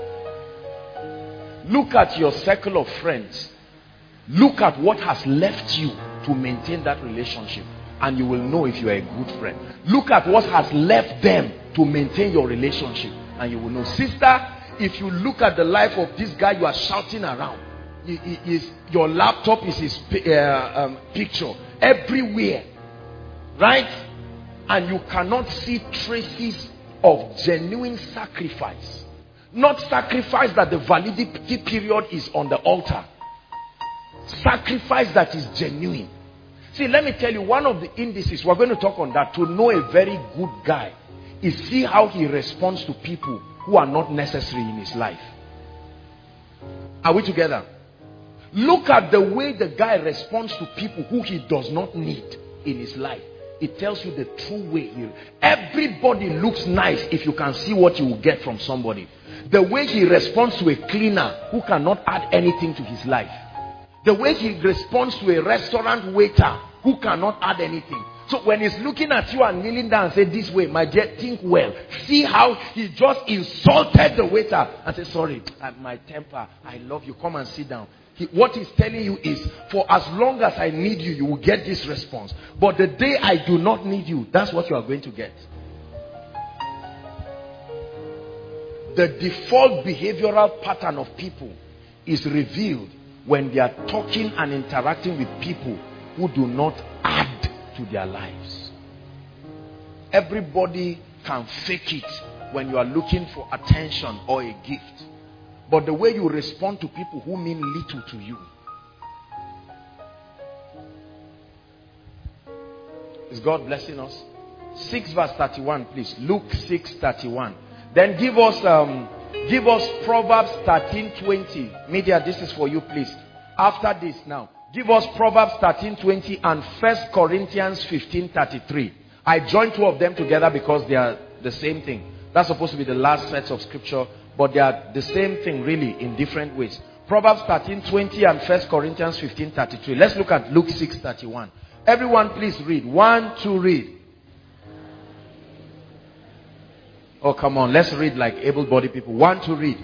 Speaker 2: Look at your circle of friends. Look at what has left you to maintain that relationship, and you will know if you are a good friend. Look at what has left them to maintain your relationship, and you will know. Sister, if you look at the life of this guy you are shouting around, your laptop is his picture everywhere, right? And you cannot see traces of genuine sacrifice. Not sacrifice that the validity period is on the altar. Sacrifice that is genuine. See, let me tell you, one of the indices, we're going to talk on that, to know a very good guy is see how he responds to people who are not necessary in his life. Are we together? Look at the way the guy responds to people who he does not need in his life. It tells you the true way. Everybody looks nice if you can see what you will get from somebody. The way he responds to a cleaner who cannot add anything to his life. The way he responds to a restaurant waiter who cannot add anything. So when he's looking at you and kneeling down and say, this way, my dear, think well. See how he just insulted the waiter and say, sorry, my temper, I love you, come and sit down. What he's telling you is, for as long as I need you, you will get this response. But the day I do not need you, that's what you are going to get. The default behavioral pattern of people is revealed when they are talking and interacting with people who do not add to their lives. Everybody can fake it when you are looking for attention or a gift. But the way you respond to people who mean little to you. Is God blessing us? 6 verse 31, please. Luke 6:31. Then give us Proverbs 13:20. Media, this is for you, please. After this now, give us Proverbs 13:20 and 1 Corinthians 15:33. I joined 2 of them together because they are the same thing. That's supposed to be the last sets of scripture, but they are the same thing really in different ways. Proverbs 13:20 and 1 Corinthians 15:33. Let's look at Luke 6:31. Everyone please read. 1, 2, read. Oh, come on. Let's read like able-bodied people. 1, 2, read.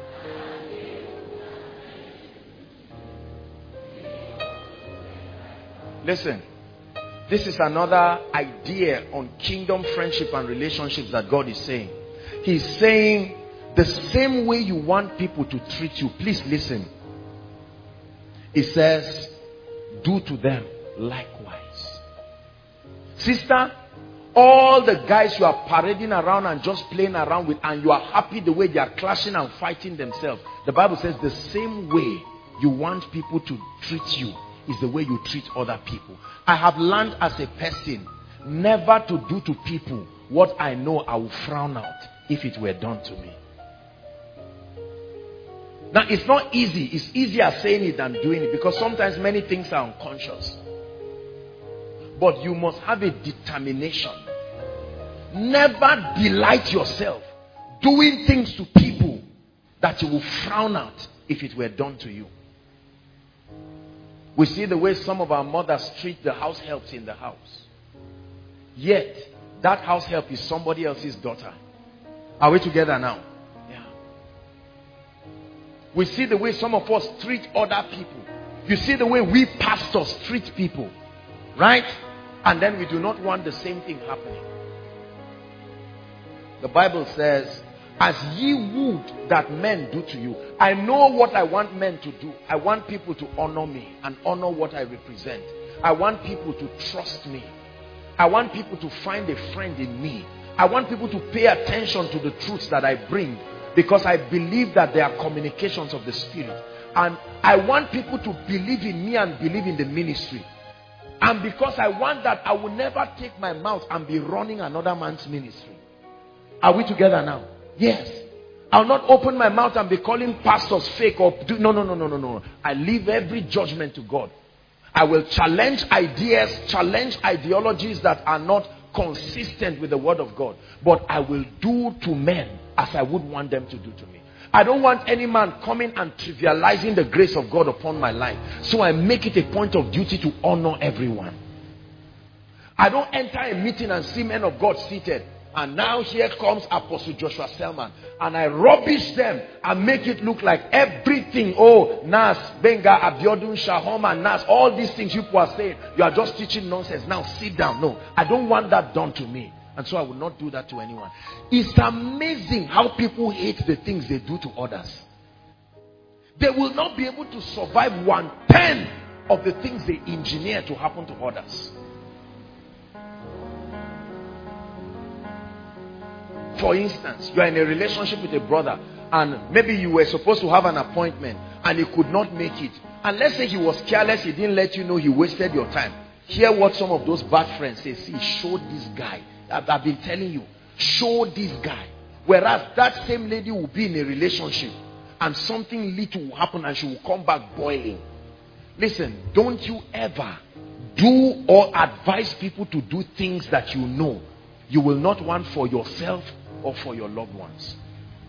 Speaker 2: Listen. This is another idea on kingdom friendship and relationships that God is saying. He's saying the same way you want people to treat you. Please listen. He says, do to them likewise. Sister, all the guys you are parading around and just playing around with, and you are happy the way they are clashing and fighting themselves. The Bible says the same way you want people to treat you is the way you treat other people. I have learned as a person never to do to people what I know I will frown out if it were done to me. Now it's not easy. It's easier saying it than doing it, because sometimes many things are unconscious. But you must have a determination. Never delight yourself doing things to people that you will frown at if it were done to you. We see the way some of our mothers treat the house helps in the house. Yet, that house help is somebody else's daughter. Are we together now? Yeah. We see the way some of us treat other people. You see the way we pastors treat people. Right? And then we do not want the same thing happening. The Bible says, as ye would that men do to you. I know what I want men to do. I want people to honor me and honor what I represent. I want people to trust me. I want people to find a friend in me. I want people to pay attention to the truths that I bring, because I believe that they are communications of the Spirit. And I want people to believe in me and believe in the ministry. And because I want that, I will never take my mouth and be running another man's ministry. Are we together now? Yes. I'll not open my mouth and be calling pastors fake or do. No. I leave every judgment to God. I will challenge ideas, challenge ideologies that are not consistent with the word of God. But I will do to men as I would want them to do to me. I don't want any man coming and trivializing the grace of God upon my life. So I make it a point of duty to honor everyone. I don't enter a meeting and see men of God seated. And now here comes Apostle Joshua Selman. And I rubbish them and make it look like everything. Oh, Nas, Benga, Abiodun, Shahoma, Nas. All these things people are saying. You are just teaching nonsense. Now sit down. No, I don't want that done to me. And so I will not do that to anyone. It's amazing how people hate the things they do to others. They will not be able to survive 1/10 of the things they engineer to happen to others. For instance, you are in a relationship with a brother, and maybe you were supposed to have an appointment and he could not make it. And let's say he was careless, he didn't let you know, he wasted your time. Hear what some of those bad friends say. See, show this guy. I've been telling you, show this guy. Whereas that same lady will be in a relationship and something little will happen and she will come back boiling. Listen, don't you ever do or advise people to do things that you know you will not want for yourself or for your loved ones.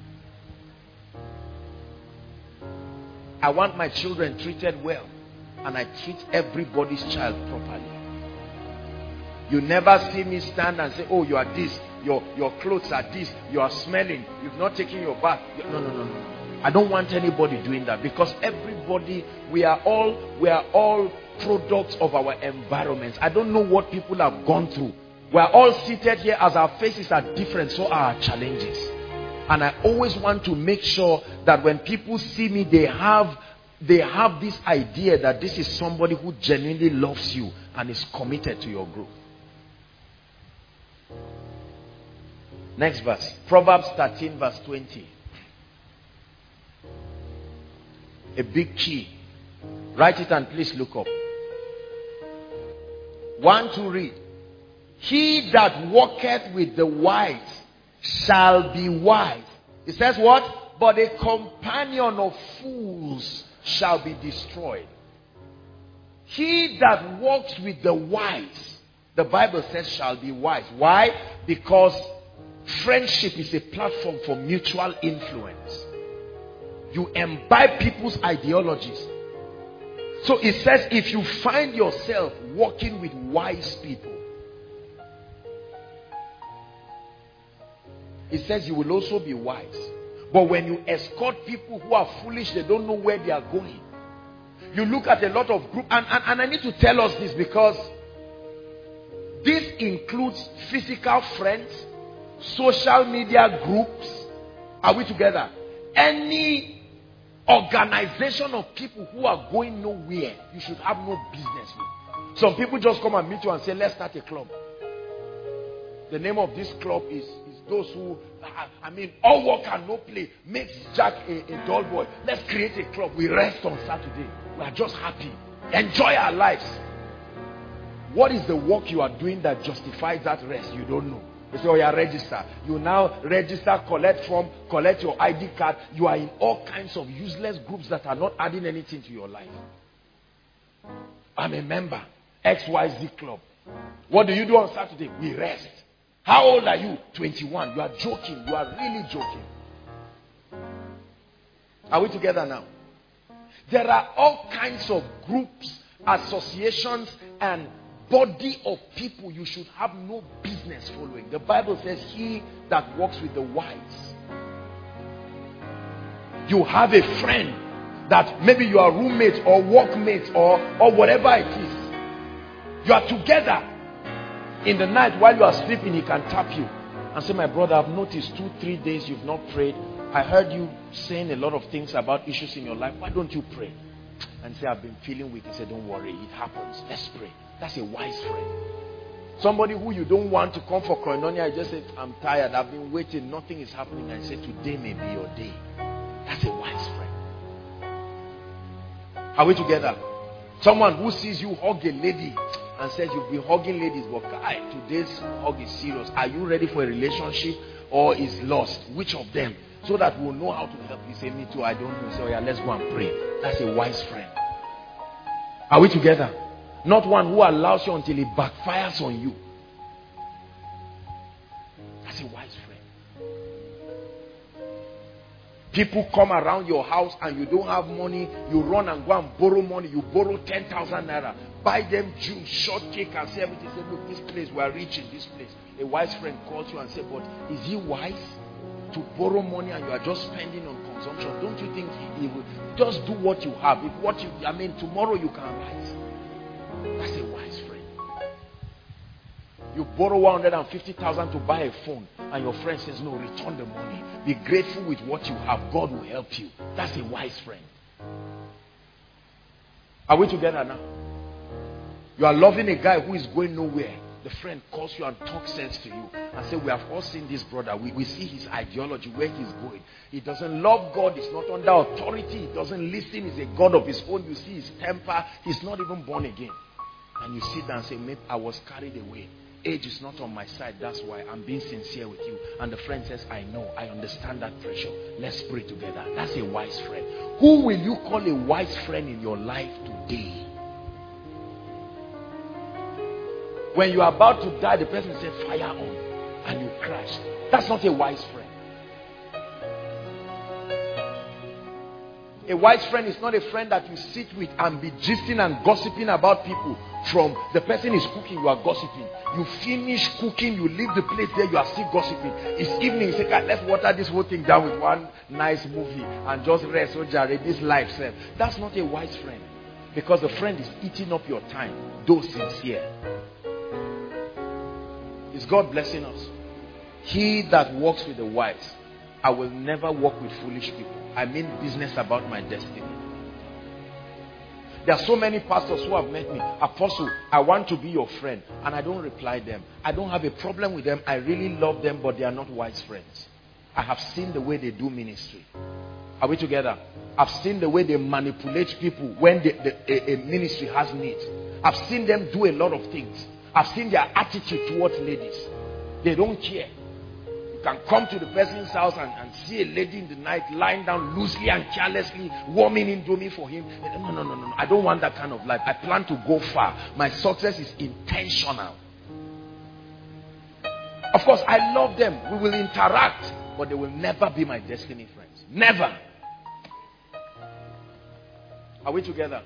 Speaker 2: I want my children treated well, and I treat everybody's child properly. You never see me stand and say, oh, you are this, your clothes are this, you are smelling, you've not taken your bath. No. I don't want anybody doing that, because everybody, we are all products of our environments. I don't know what people have gone through. We are all seated here, as our faces are different, so are our challenges. And I always want to make sure that when people see me, they have this idea that this is somebody who genuinely loves you and is committed to your growth. Next verse, Proverbs 13 verse 20. A big key. Write it and please look up. 1 to read. He that walketh with the wise shall be wise. It says what? But a companion of fools shall be destroyed. He that walks with the wise, the Bible says, shall be wise. Why? Because friendship is a platform for mutual influence. You imbibe people's ideologies. So it says, if you find yourself walking with wise people, it says you will also be wise. But when you escort people who are foolish, they don't know where they are going. You look at a lot of groups, and I need to tell us this, because this includes physical friends, social media groups. Are we together? Any organization of people who are going nowhere, you should have no business with. Some people just come and meet you and say, let's start a club. The name of this club is those who, all work and no play makes Jack a dull boy. Let's create a club. We rest on Saturday. We are just happy. Enjoy our lives. What is the work you are doing that justifies that rest? You don't know. You say, oh, yeah, register. You now register, collect form, collect your ID card. You are in all kinds of useless groups that are not adding anything to your life. I'm a member. XYZ club. What do you do on Saturday? We rest. How old are you? 21. You are joking. You are really joking. Are we together now? There are all kinds of groups, associations, and body of people you should have no business following. The Bible says, he that walks with the wise. You have a friend that maybe you are roommates or workmates or whatever it is. You are together. In the night while you are sleeping, he can tap you and say, my brother, I've noticed 2-3 days you've not prayed. I heard you saying a lot of things about issues in your life. Why don't you pray? And say, I've been feeling weak. He said, don't worry, it happens. Let's pray. That's a wise friend. Somebody who you don't want to come for koinonia, just say, I'm tired, I've been waiting, nothing is happening. And say, today may be your day. That's a wise friend. Are we together? Someone who sees you hug a lady and says, you've been hugging ladies, but today's hug is serious. Are you ready for a relationship or is lost? Which of them? So that we'll know how to help you. Say, me too, I don't know. So yeah, let's go and pray. That's a wise friend. Are we together? Not one who allows you until it backfires on you. That's a wise friend. People come around your house and you don't have money. You run and go and borrow money. You borrow 10,000 naira. Buy them juice, shortcake, and say everything. Say, look, this place, we are rich in this place. A wise friend calls you and says, but is he wise to borrow money and you are just spending on consumption? Don't you think he will just do what you have? If tomorrow you can rise. That's a wise friend. You borrow 150,000 to buy a phone and your friend says, no, return the money. Be grateful with what you have. God will help you. That's a wise friend. Are we together now? You are loving a guy who is going nowhere. The friend calls you and talks sense to you and say, we have all seen this brother. We see his ideology, where he's going. He doesn't love God. He's not under authority. He doesn't listen. He's a God of his own. You see his temper. He's not even born again. And you sit down and say, maybe I was carried away. Age is not on my side. That's why I'm being sincere with you. And the friend says, I know. I understand that pressure. Let's pray together. That's a wise friend. Who will you call a wise friend in your life today? When you are about to die, the person said, fire on. And you crashed. That's not a wise friend. A wise friend is not a friend that you sit with and be gisting and gossiping about people. From the person is cooking, you are gossiping. You finish cooking, you leave the plate there, you are still gossiping. It's evening, you say, let's water this whole thing down with one nice movie and just rest. So Jared, this life self. That's not a wise friend. Because the friend is eating up your time, though sincere. Is God blessing us? He that walks with the wise, I will never walk with foolish people. I mean business about my destiny. There are so many pastors who have met me. Apostle, I want to be your friend. And I don't reply them. I don't have a problem with them. I really love them, but they are not wise friends. I have seen the way they do ministry. Are we together? I've seen the way they manipulate people when a ministry has needs. I've seen them do a lot of things. I've seen their attitude towards ladies. They don't care. You can come to the person's house and see a lady in the night lying down loosely and carelessly, warming Indomie for him. No. I don't want that kind of life. I plan to go far. My success is intentional. Of course, I love them. We will interact, but they will never be my destiny friends. Never. Are we together?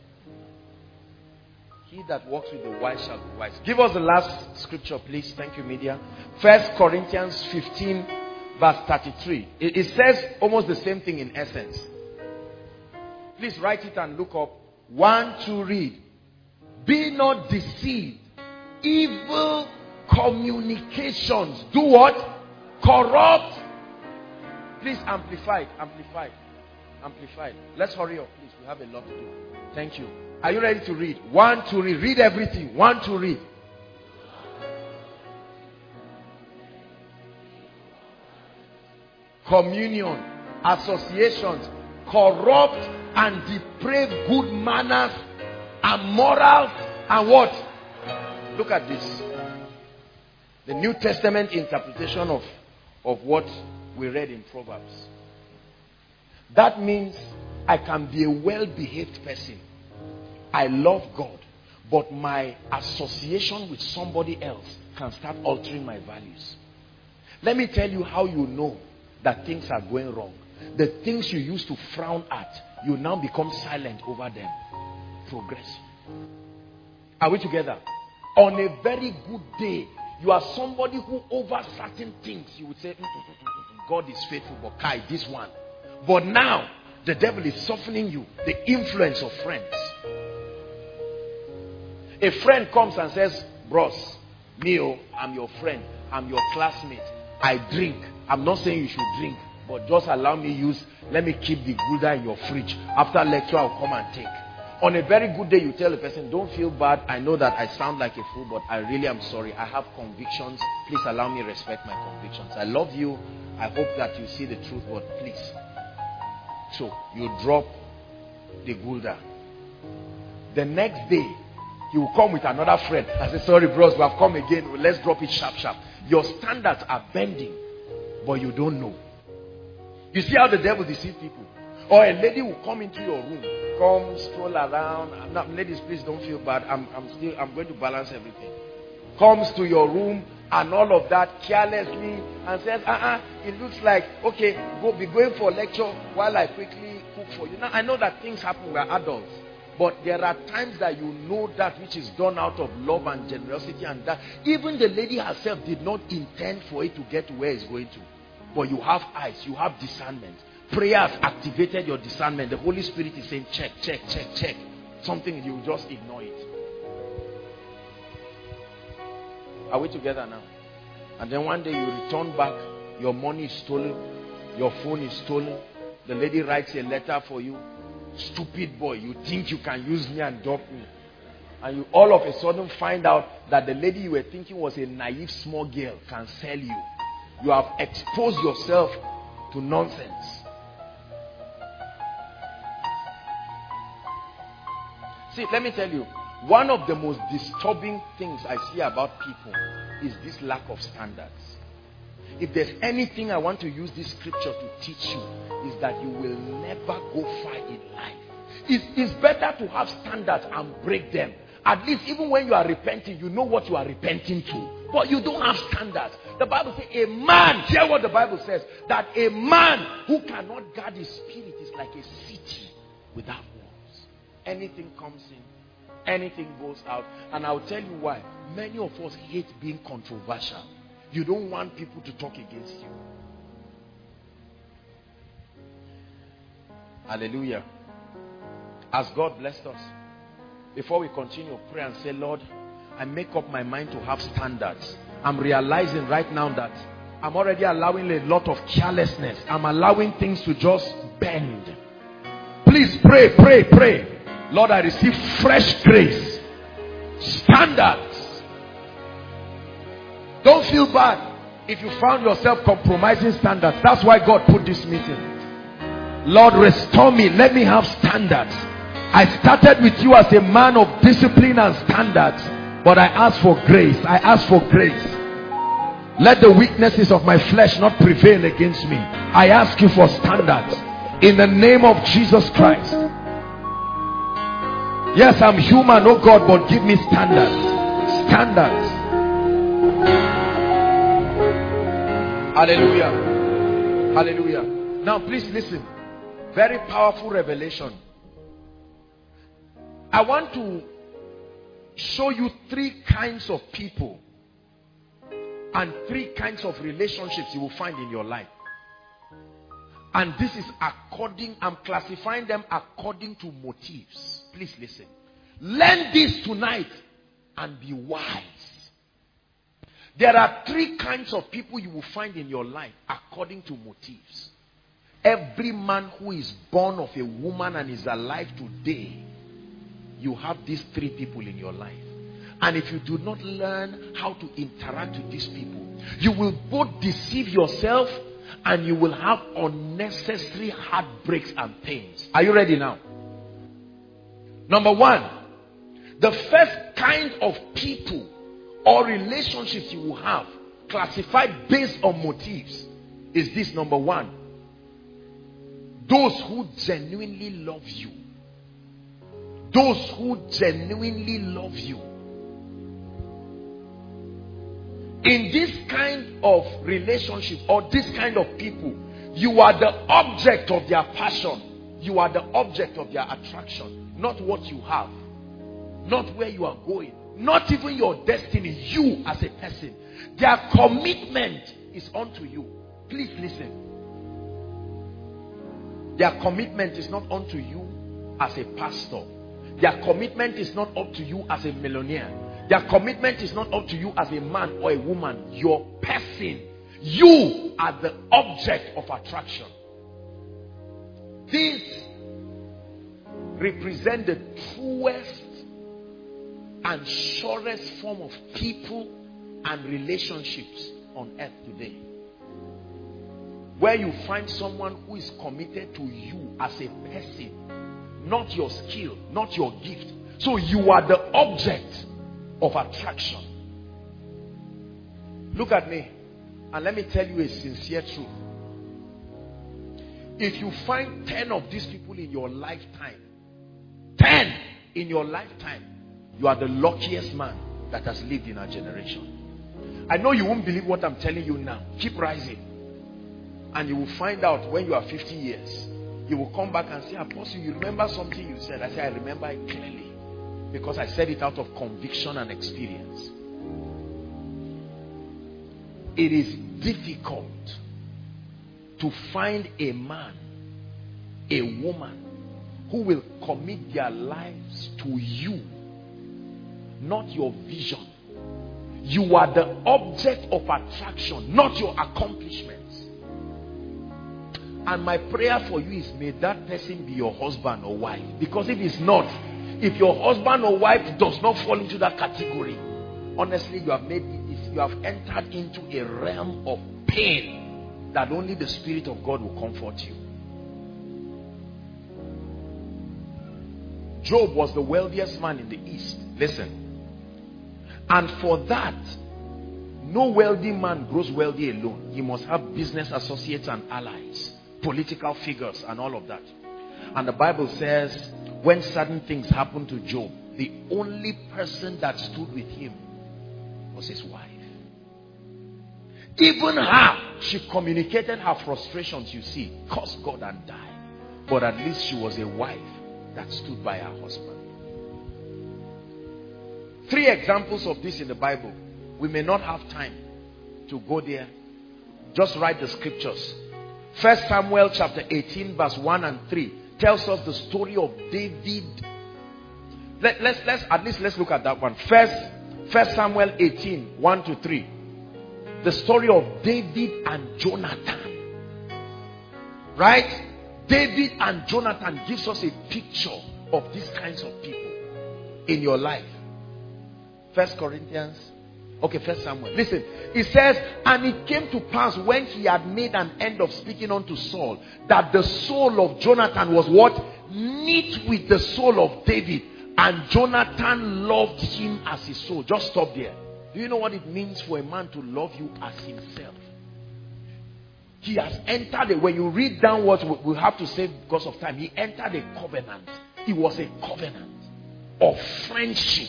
Speaker 2: He that walks with the wise shall be wise. Give us the last scripture, please. Thank you, media. 1 Corinthians 15, verse 33. It says almost the same thing in essence. Please write it and look up. 1, 2, read. Be not deceived. Evil communications do what? Corrupt. Please amplify it. Amplify it. Let's hurry up, please. We have a lot to do. Thank you. Are you ready to read? 1, 2, read. Read everything. 1, 2, read. Communion, associations, corrupt and depraved good manners and morals and what? Look at this. The New Testament interpretation of what we read in Proverbs. That means I can be a well-behaved person. I love God, but my association with somebody else can start altering my values. Let me tell you how you know that things are going wrong. The things you used to frown at, you now become silent over them. Progression. Are we together? On a very good day, you are somebody who over certain things, you would say, God is faithful, but Kai, this one. But now, the devil is softening you. The influence of friends. A friend comes and says, bros, Mio, I'm your friend. I'm your classmate. I drink. I'm not saying you should drink, but just allow me let me keep the Gouda in your fridge. After lecture, I'll come and take. On a very good day, you tell the person, don't feel bad. I know that I sound like a fool, but I really am sorry. I have convictions. Please allow me to respect my convictions. I love you. I hope that you see the truth, but please. So, you drop the Gouda. The next day, he will come with another friend and say, sorry bros, we have come again. Let's drop it sharp. Your standards are bending, but you don't know. You see how the devil deceives people? Or a lady will come into your room, come stroll around. Now, ladies, please don't feel bad. I'm going to balance everything. Comes to your room and all of that carelessly and says, it looks like, okay, be going for a lecture while I quickly cook for you. Now, I know that things happen. We're adults. But there are times that you know that which is done out of love and generosity, and that even the lady herself did not intend for it to get to where it's going to. But you have eyes, you have discernment. Prayer has activated your discernment. The Holy Spirit is saying, check. Something, you just ignore it. Are we together now? And then one day you return back, your money is stolen, your phone is stolen, the lady writes a letter for you. Stupid boy, you think you can use me and dump me. And you all of a sudden find out that the lady you were thinking was a naive small girl can sell you. You have exposed yourself to nonsense. See, let me tell you, one of the most disturbing things I see about people is this lack of standards. If there's anything I want to use this scripture to teach you, is that you will never go far in life. It's better to have standards and break them. At least even when you are repenting, you know what you are repenting to. But you don't have standards. The Bible says a man, hear what the Bible says, that a man who cannot guard his spirit is like a city without walls. Anything comes in, anything goes out. And I'll tell you why. Many of us hate being controversial. You don't want people to talk against you. Hallelujah. As God blessed us, before we continue, pray and say, Lord, I make up my mind to have standards. I'm realizing right now that I'm already allowing a lot of carelessness. I'm allowing things to just bend. Please pray, pray, pray. Lord, I receive fresh grace. Standards. Don't feel bad if you found yourself compromising standards. That's why God put this meeting. Lord, restore me. Let me have standards. I started with you as a man of discipline and standards, but I ask for grace. I ask for grace. Let the weaknesses of my flesh not prevail against me. I ask you for standards in the name of Jesus Christ. Yes, I'm human, oh God, but give me standards. Standards. Hallelujah. Hallelujah. Now please listen. Very powerful revelation. I want to show you 3 kinds of people and 3 kinds of relationships you will find in your life. And this is according, I'm classifying them according to motives. Please listen. Learn this tonight and be wise. There are 3 kinds of people you will find in your life according to motives. Every man who is born of a woman and is alive today, you have these 3 people in your life. And if you do not learn how to interact with these people, you will both deceive yourself and you will have unnecessary heartbreaks and pains. Are you ready now? Number 1, the first kind of people or relationships you will have, classified based on motives, is this. Number 1, those who genuinely love you. Those who genuinely love you. In this kind of relationship or this kind of people, you are the object of their passion. You are the object of their attraction. Not what you have. Not where you are going. Not even your destiny. You as a person. Their commitment is unto you. Please listen. Their commitment is not unto you as a pastor. Their commitment is not up to you as a millionaire. Their commitment is not up to you as a man or a woman. Your person. You are the object of attraction. These represent the truest and surest form of people and relationships on earth today. Where you find someone who is committed to you as a person, not your skill, not your gift. So you are the object of attraction. Look at me and let me tell you a sincere truth. If you find 10 of these people in your lifetime, 10 in your lifetime, you are the luckiest man that has lived in our generation. I know you won't believe what I'm telling you now. Keep rising. And you will find out when you are 50 years. You will come back and say, Apostle, you remember something you said? I say, I remember it clearly. Because I said it out of conviction and experience. It is difficult to find a man, a woman, who will commit their lives to you, not your vision. You are the object of attraction, not your accomplishments. And my prayer for you is, may that person be your husband or wife. Because if it's not, if your husband or wife does not fall into that category, honestly, you have entered into a realm of pain that only the Spirit of God will comfort you. Job was the wealthiest man in the East. Listen. And for that, no wealthy man grows wealthy alone. He must have business associates and allies, political figures and all of that. And the Bible says, when certain things happened to Job, the only person that stood with him was his wife. Even her, she communicated her frustrations, you see, cursed God and died. But at least she was a wife that stood by her husband. 3 examples of this in the Bible. We may not have time to go there. Just write the scriptures. 1 Samuel chapter 18 verse 1 and 3 tells us the story of David. Let's look at that one. First Samuel 18 1 to 3. The story of David and Jonathan. Right? David and Jonathan gives us a picture of these kinds of people in your life. 1 Samuel. Listen, it says, and it came to pass when he had made an end of speaking unto Saul, that the soul of Jonathan was what? Knit with the soul of David. And Jonathan loved him as his soul. Just stop there. Do you know what it means for a man to love you as himself? He has entered it. When you read down what we have to say because of time, he entered a covenant. It was a covenant of friendship.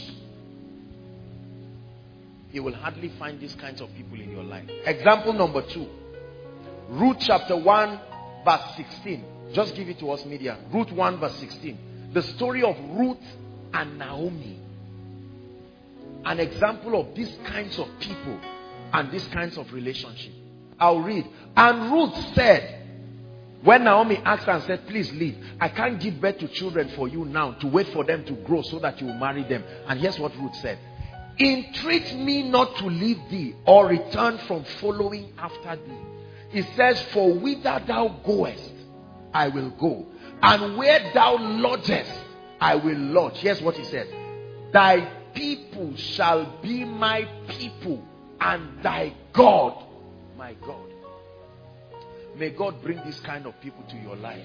Speaker 2: You will hardly find these kinds of people in your life. Example number 2. Ruth chapter 1 verse 16. Just give it to us, media. Ruth 1 verse 16. The story of Ruth and Naomi. An example of these kinds of people and these kinds of relationships. I'll read. And Ruth said, when Naomi asked her and said, please leave. I can't give birth to children for you now, to wait for them to grow so that you will marry them. And here's what Ruth said. Entreat me not to leave thee or return from following after thee. It says, for whither thou goest, I will go. And where thou lodgest, I will lodge. Here's what he said. Thy people shall be my people, and thy God, my God. May God bring this kind of people to your life.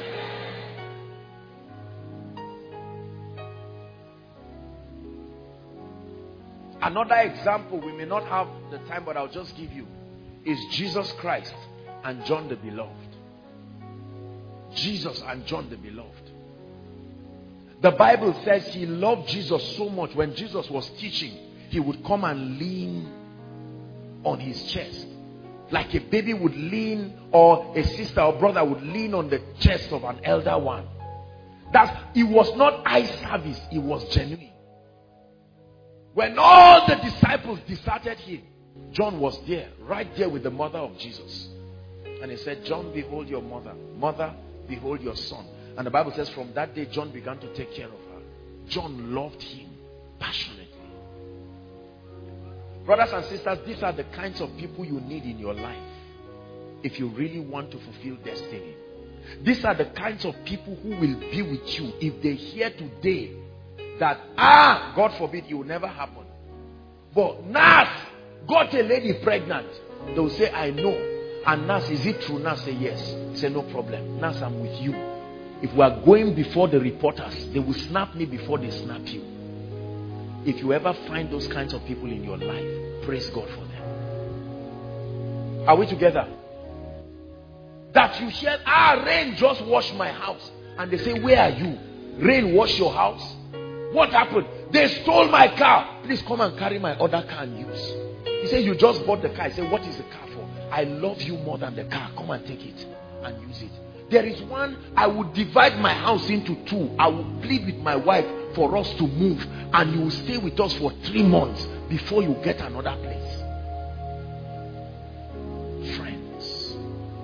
Speaker 2: Another example, we may not have the time, but I'll just give you, is Jesus Christ and John the Beloved. Jesus and John the Beloved. The Bible says he loved Jesus so much. When Jesus was teaching, he would come and lean on his chest. Like a baby would lean, or a sister or brother would lean on the chest of an elder one. It was not eye service, it was genuine. When all the disciples deserted him, John was there, right there with the mother of Jesus. And he said, John, behold your mother. Mother, behold your son. And the Bible says from that day, John began to take care of her. John loved him passionately. Brothers and sisters, these are the kinds of people you need in your life if you really want to fulfill destiny. These are the kinds of people who will be with you if they hear today that, God forbid, it will never happen. But Nas got a lady pregnant. They will say, I know. And Nas, is it true? Nas say, yes. Say, no problem. Nas, I'm with you. If we are going before the reporters, they will snap me before they snap you. If you ever find those kinds of people in your life, praise God for them. Are we together? That you hear, rain just washed my house. And they say, where are you? Rain washed your house? What happened? They stole my car. Please come and carry my other car and use. He said, you just bought the car. I said, what is the car for? I love you more than the car. Come and take it and use it. There is one, I would divide my house into 2. I would plead with my wife for us to move, and you will stay with us for 3 months before you get another place. Friends,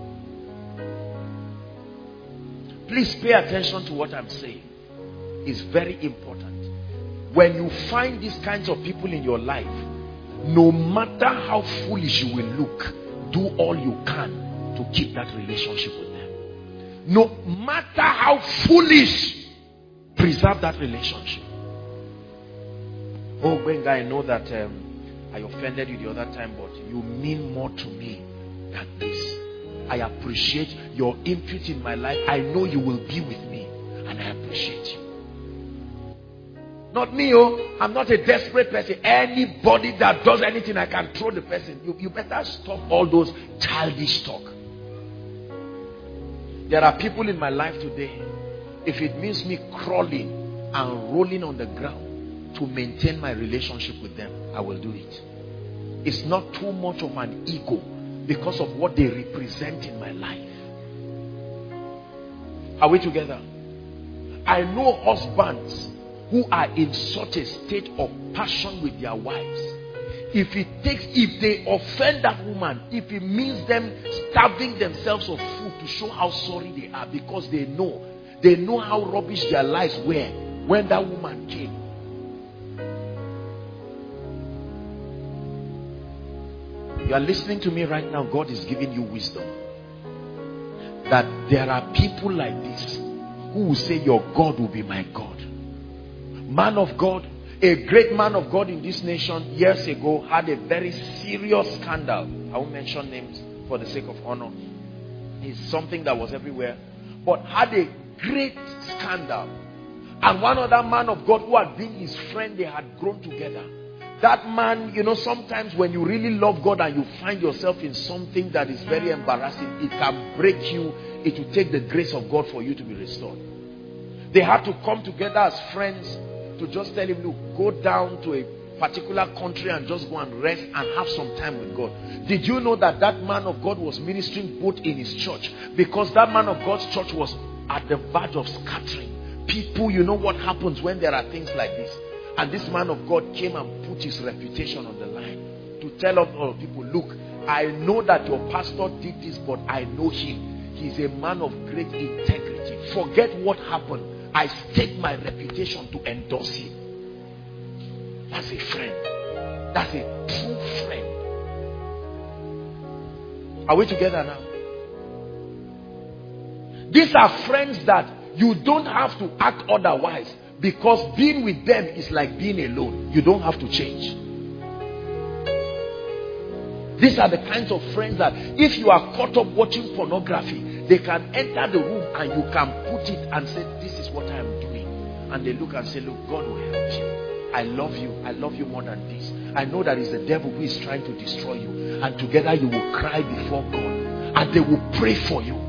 Speaker 2: please pay attention to what I'm saying. It's very important. When you find these kinds of people in your life, no matter how foolish you will look, do all you can to keep that relationship with them. No matter how foolish, preserve that relationship. Oh, Benga, I know that I offended you the other time, but you mean more to me than this. I appreciate your input in my life. I know you will be with me, and I appreciate you. Not me, I'm not a desperate person. Anybody that does anything, I can throw the person. You better stop all those childish talk. There are people in my life today, if it means me crawling and rolling on the ground to maintain my relationship with them, I will do it. is not too much of an ego because of what they represent in my life. Are we together? I know husbands who are in such a state of passion with their wives. If they offend that woman, if it means them starving themselves of food to show how sorry they are, because they know how rubbish their lives were when that woman came. You are listening to me right now. God is giving you wisdom. That there are people like this who will say, your God will be my God. Man of God, a great man of God in this nation years ago had a very serious scandal. I won't mention names for the sake of honor. It's something that was everywhere. But had a great scandal. And one other man of God who had been his friend, they had grown together. That man, sometimes when you really love God and you find yourself in something that is very embarrassing, it can break you. It will take the grace of God for you to be restored. They had to come together as friends to just tell him, look, go down to a particular country and just go and rest and have some time with God. Did you know that that man of God was ministering both in his church? Because that man of God's church was at the verge of scattering. People, you know what happens when there are things like this. And this man of God came and put his reputation on the line to tell all people, look, I know that your pastor did this, but I know him. He's a man of great integrity. Forget what happened. I stake my reputation to endorse him. That's a friend. That's a true friend. Are we together now? These are friends that you don't have to act otherwise. Because being with them is like being alone. You don't have to change. These are the kinds of friends that if you are caught up watching pornography, they can enter the room and you can put it and say, this is what I am doing. And they look and say, look, God will help you. I love you. I love you more than this. I know that it's the devil who is trying to destroy you. And together you will cry before God. And they will pray for you.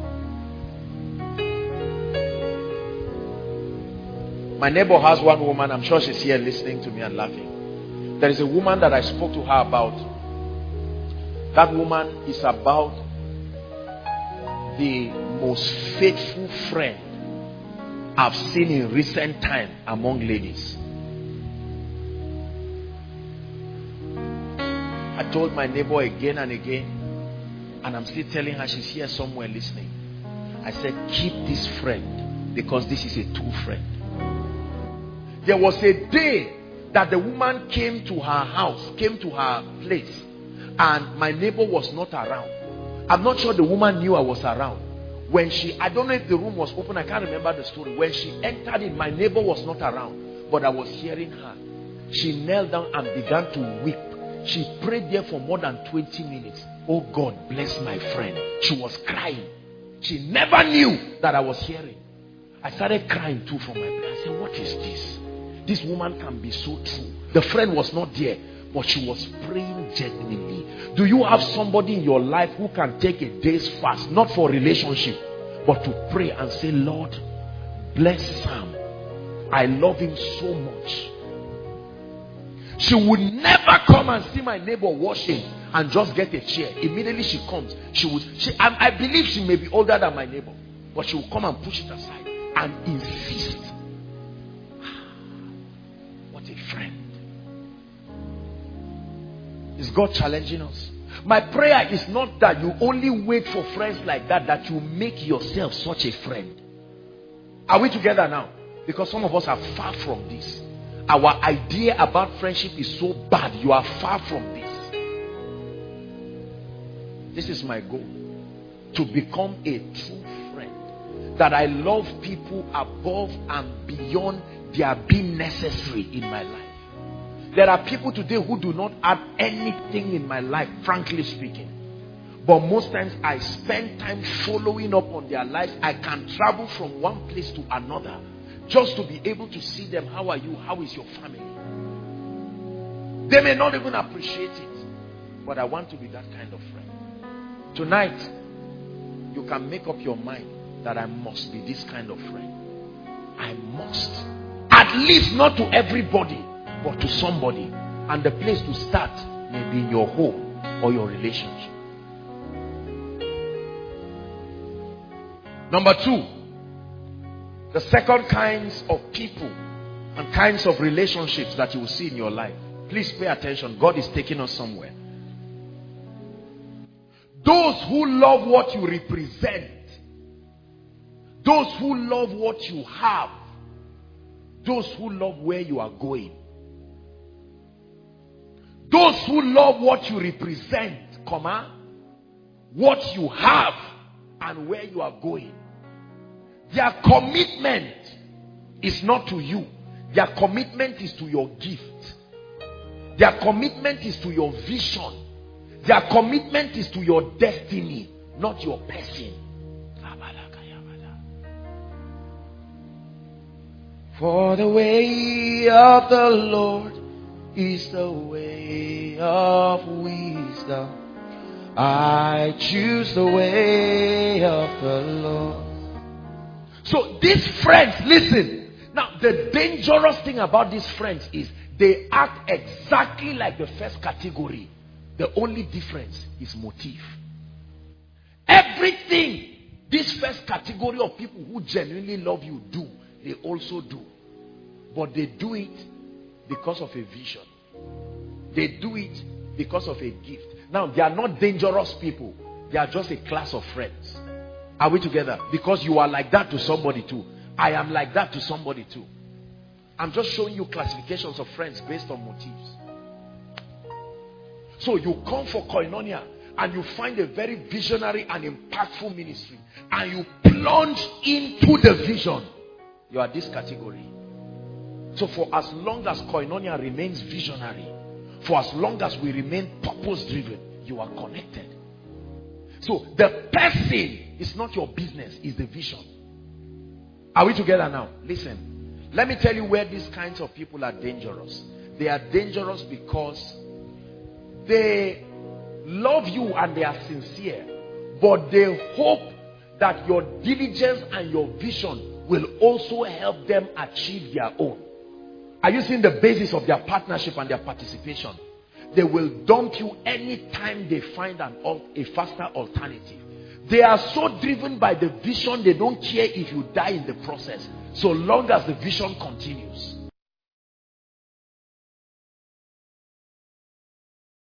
Speaker 2: My neighbor has one woman, I'm sure she's here listening to me and laughing. There is a woman that I spoke to her about. That woman is about the most faithful friend I've seen in recent time among ladies. I told my neighbor again and again, and I'm still telling her, she's here somewhere listening. I said, keep this friend, because this is a true friend. There was a day that the woman came to her house, came to her place, and my neighbor was not around. I'm not sure the woman knew I was around. When I don't know if the room was open, I can't remember the story. When she entered in, my neighbor was not around, but I was hearing her. She knelt down and began to weep. She prayed there for more than 20 minutes. Oh God, bless my friend. She was crying. She never knew that I was hearing. I started crying too from my prayer. I said, what is this? This woman can be so true. The friend was not there, but she was praying genuinely. Do you have somebody in your life who can take a day's fast, not for relationship, but to pray and say, Lord, bless Sam. I love him so much. She would never come and see my neighbor washing and just get a chair. Immediately she comes, I believe she may be older than my neighbor, but she will come and push it aside and insist. What a friend. Is God challenging us? My prayer is not that you only wait for friends like that, that you make yourself such a friend. Are we together now? Because some of us are far from this. Our idea about friendship is so bad. You are far from this. This is my goal. To become a true friend. That I love people above and beyond their being necessary in my life. There are people today who do not add anything in my life, frankly speaking. But most times I spend time following up on their lives. I can travel from one place to another just to be able to see them. How are you? How is your family? They may not even appreciate it, but I want to be that kind of friend. Tonight, you can make up your mind that I must be this kind of friend. I must. At least not to everybody, but to somebody. And the place to start Maybe in your home or your relationship. Number 2, the second kinds of people and kinds of relationships that you will see in your life. Please pay attention. God is taking us somewhere. Those who love what you represent. Those who love what you have. Those who love where you are going. Those who love what you represent, what you have and where you are going. Their commitment is not to you. Their commitment is to your gift. Their commitment is to your vision. Their commitment is to your destiny, not your person. For the way of the Lord is the way of wisdom. I choose the way of the Lord. So these friends, listen. Now the dangerous thing about these friends is they act exactly like the first category. The only difference is motive. Everything this first category of people who genuinely love you do, they also do. But they do it because of a vision. They do it because of a gift. Now, they are not dangerous people. They are just a class of friends. Are we together? Because you are like that to somebody too. I am like that to somebody too. I'm just showing you classifications of friends based on motives. So you come for Koinonia and you find a very visionary and impactful ministry and you plunge into the vision. You are this category. So for as long as Koinonia remains visionary, for as long as we remain purpose driven, you are connected. So the person is not your business, it's the vision. Are we together now? Listen, let me tell you where these kinds of people are dangerous. They are dangerous because they love you and they are sincere, but they hope that your diligence and your vision will also help them achieve their own. Are you seeing the basis of their partnership and their participation? They will dump you anytime they find a faster alternative. They are so driven by the vision, they don't care if you die in the process, so long as the vision continues.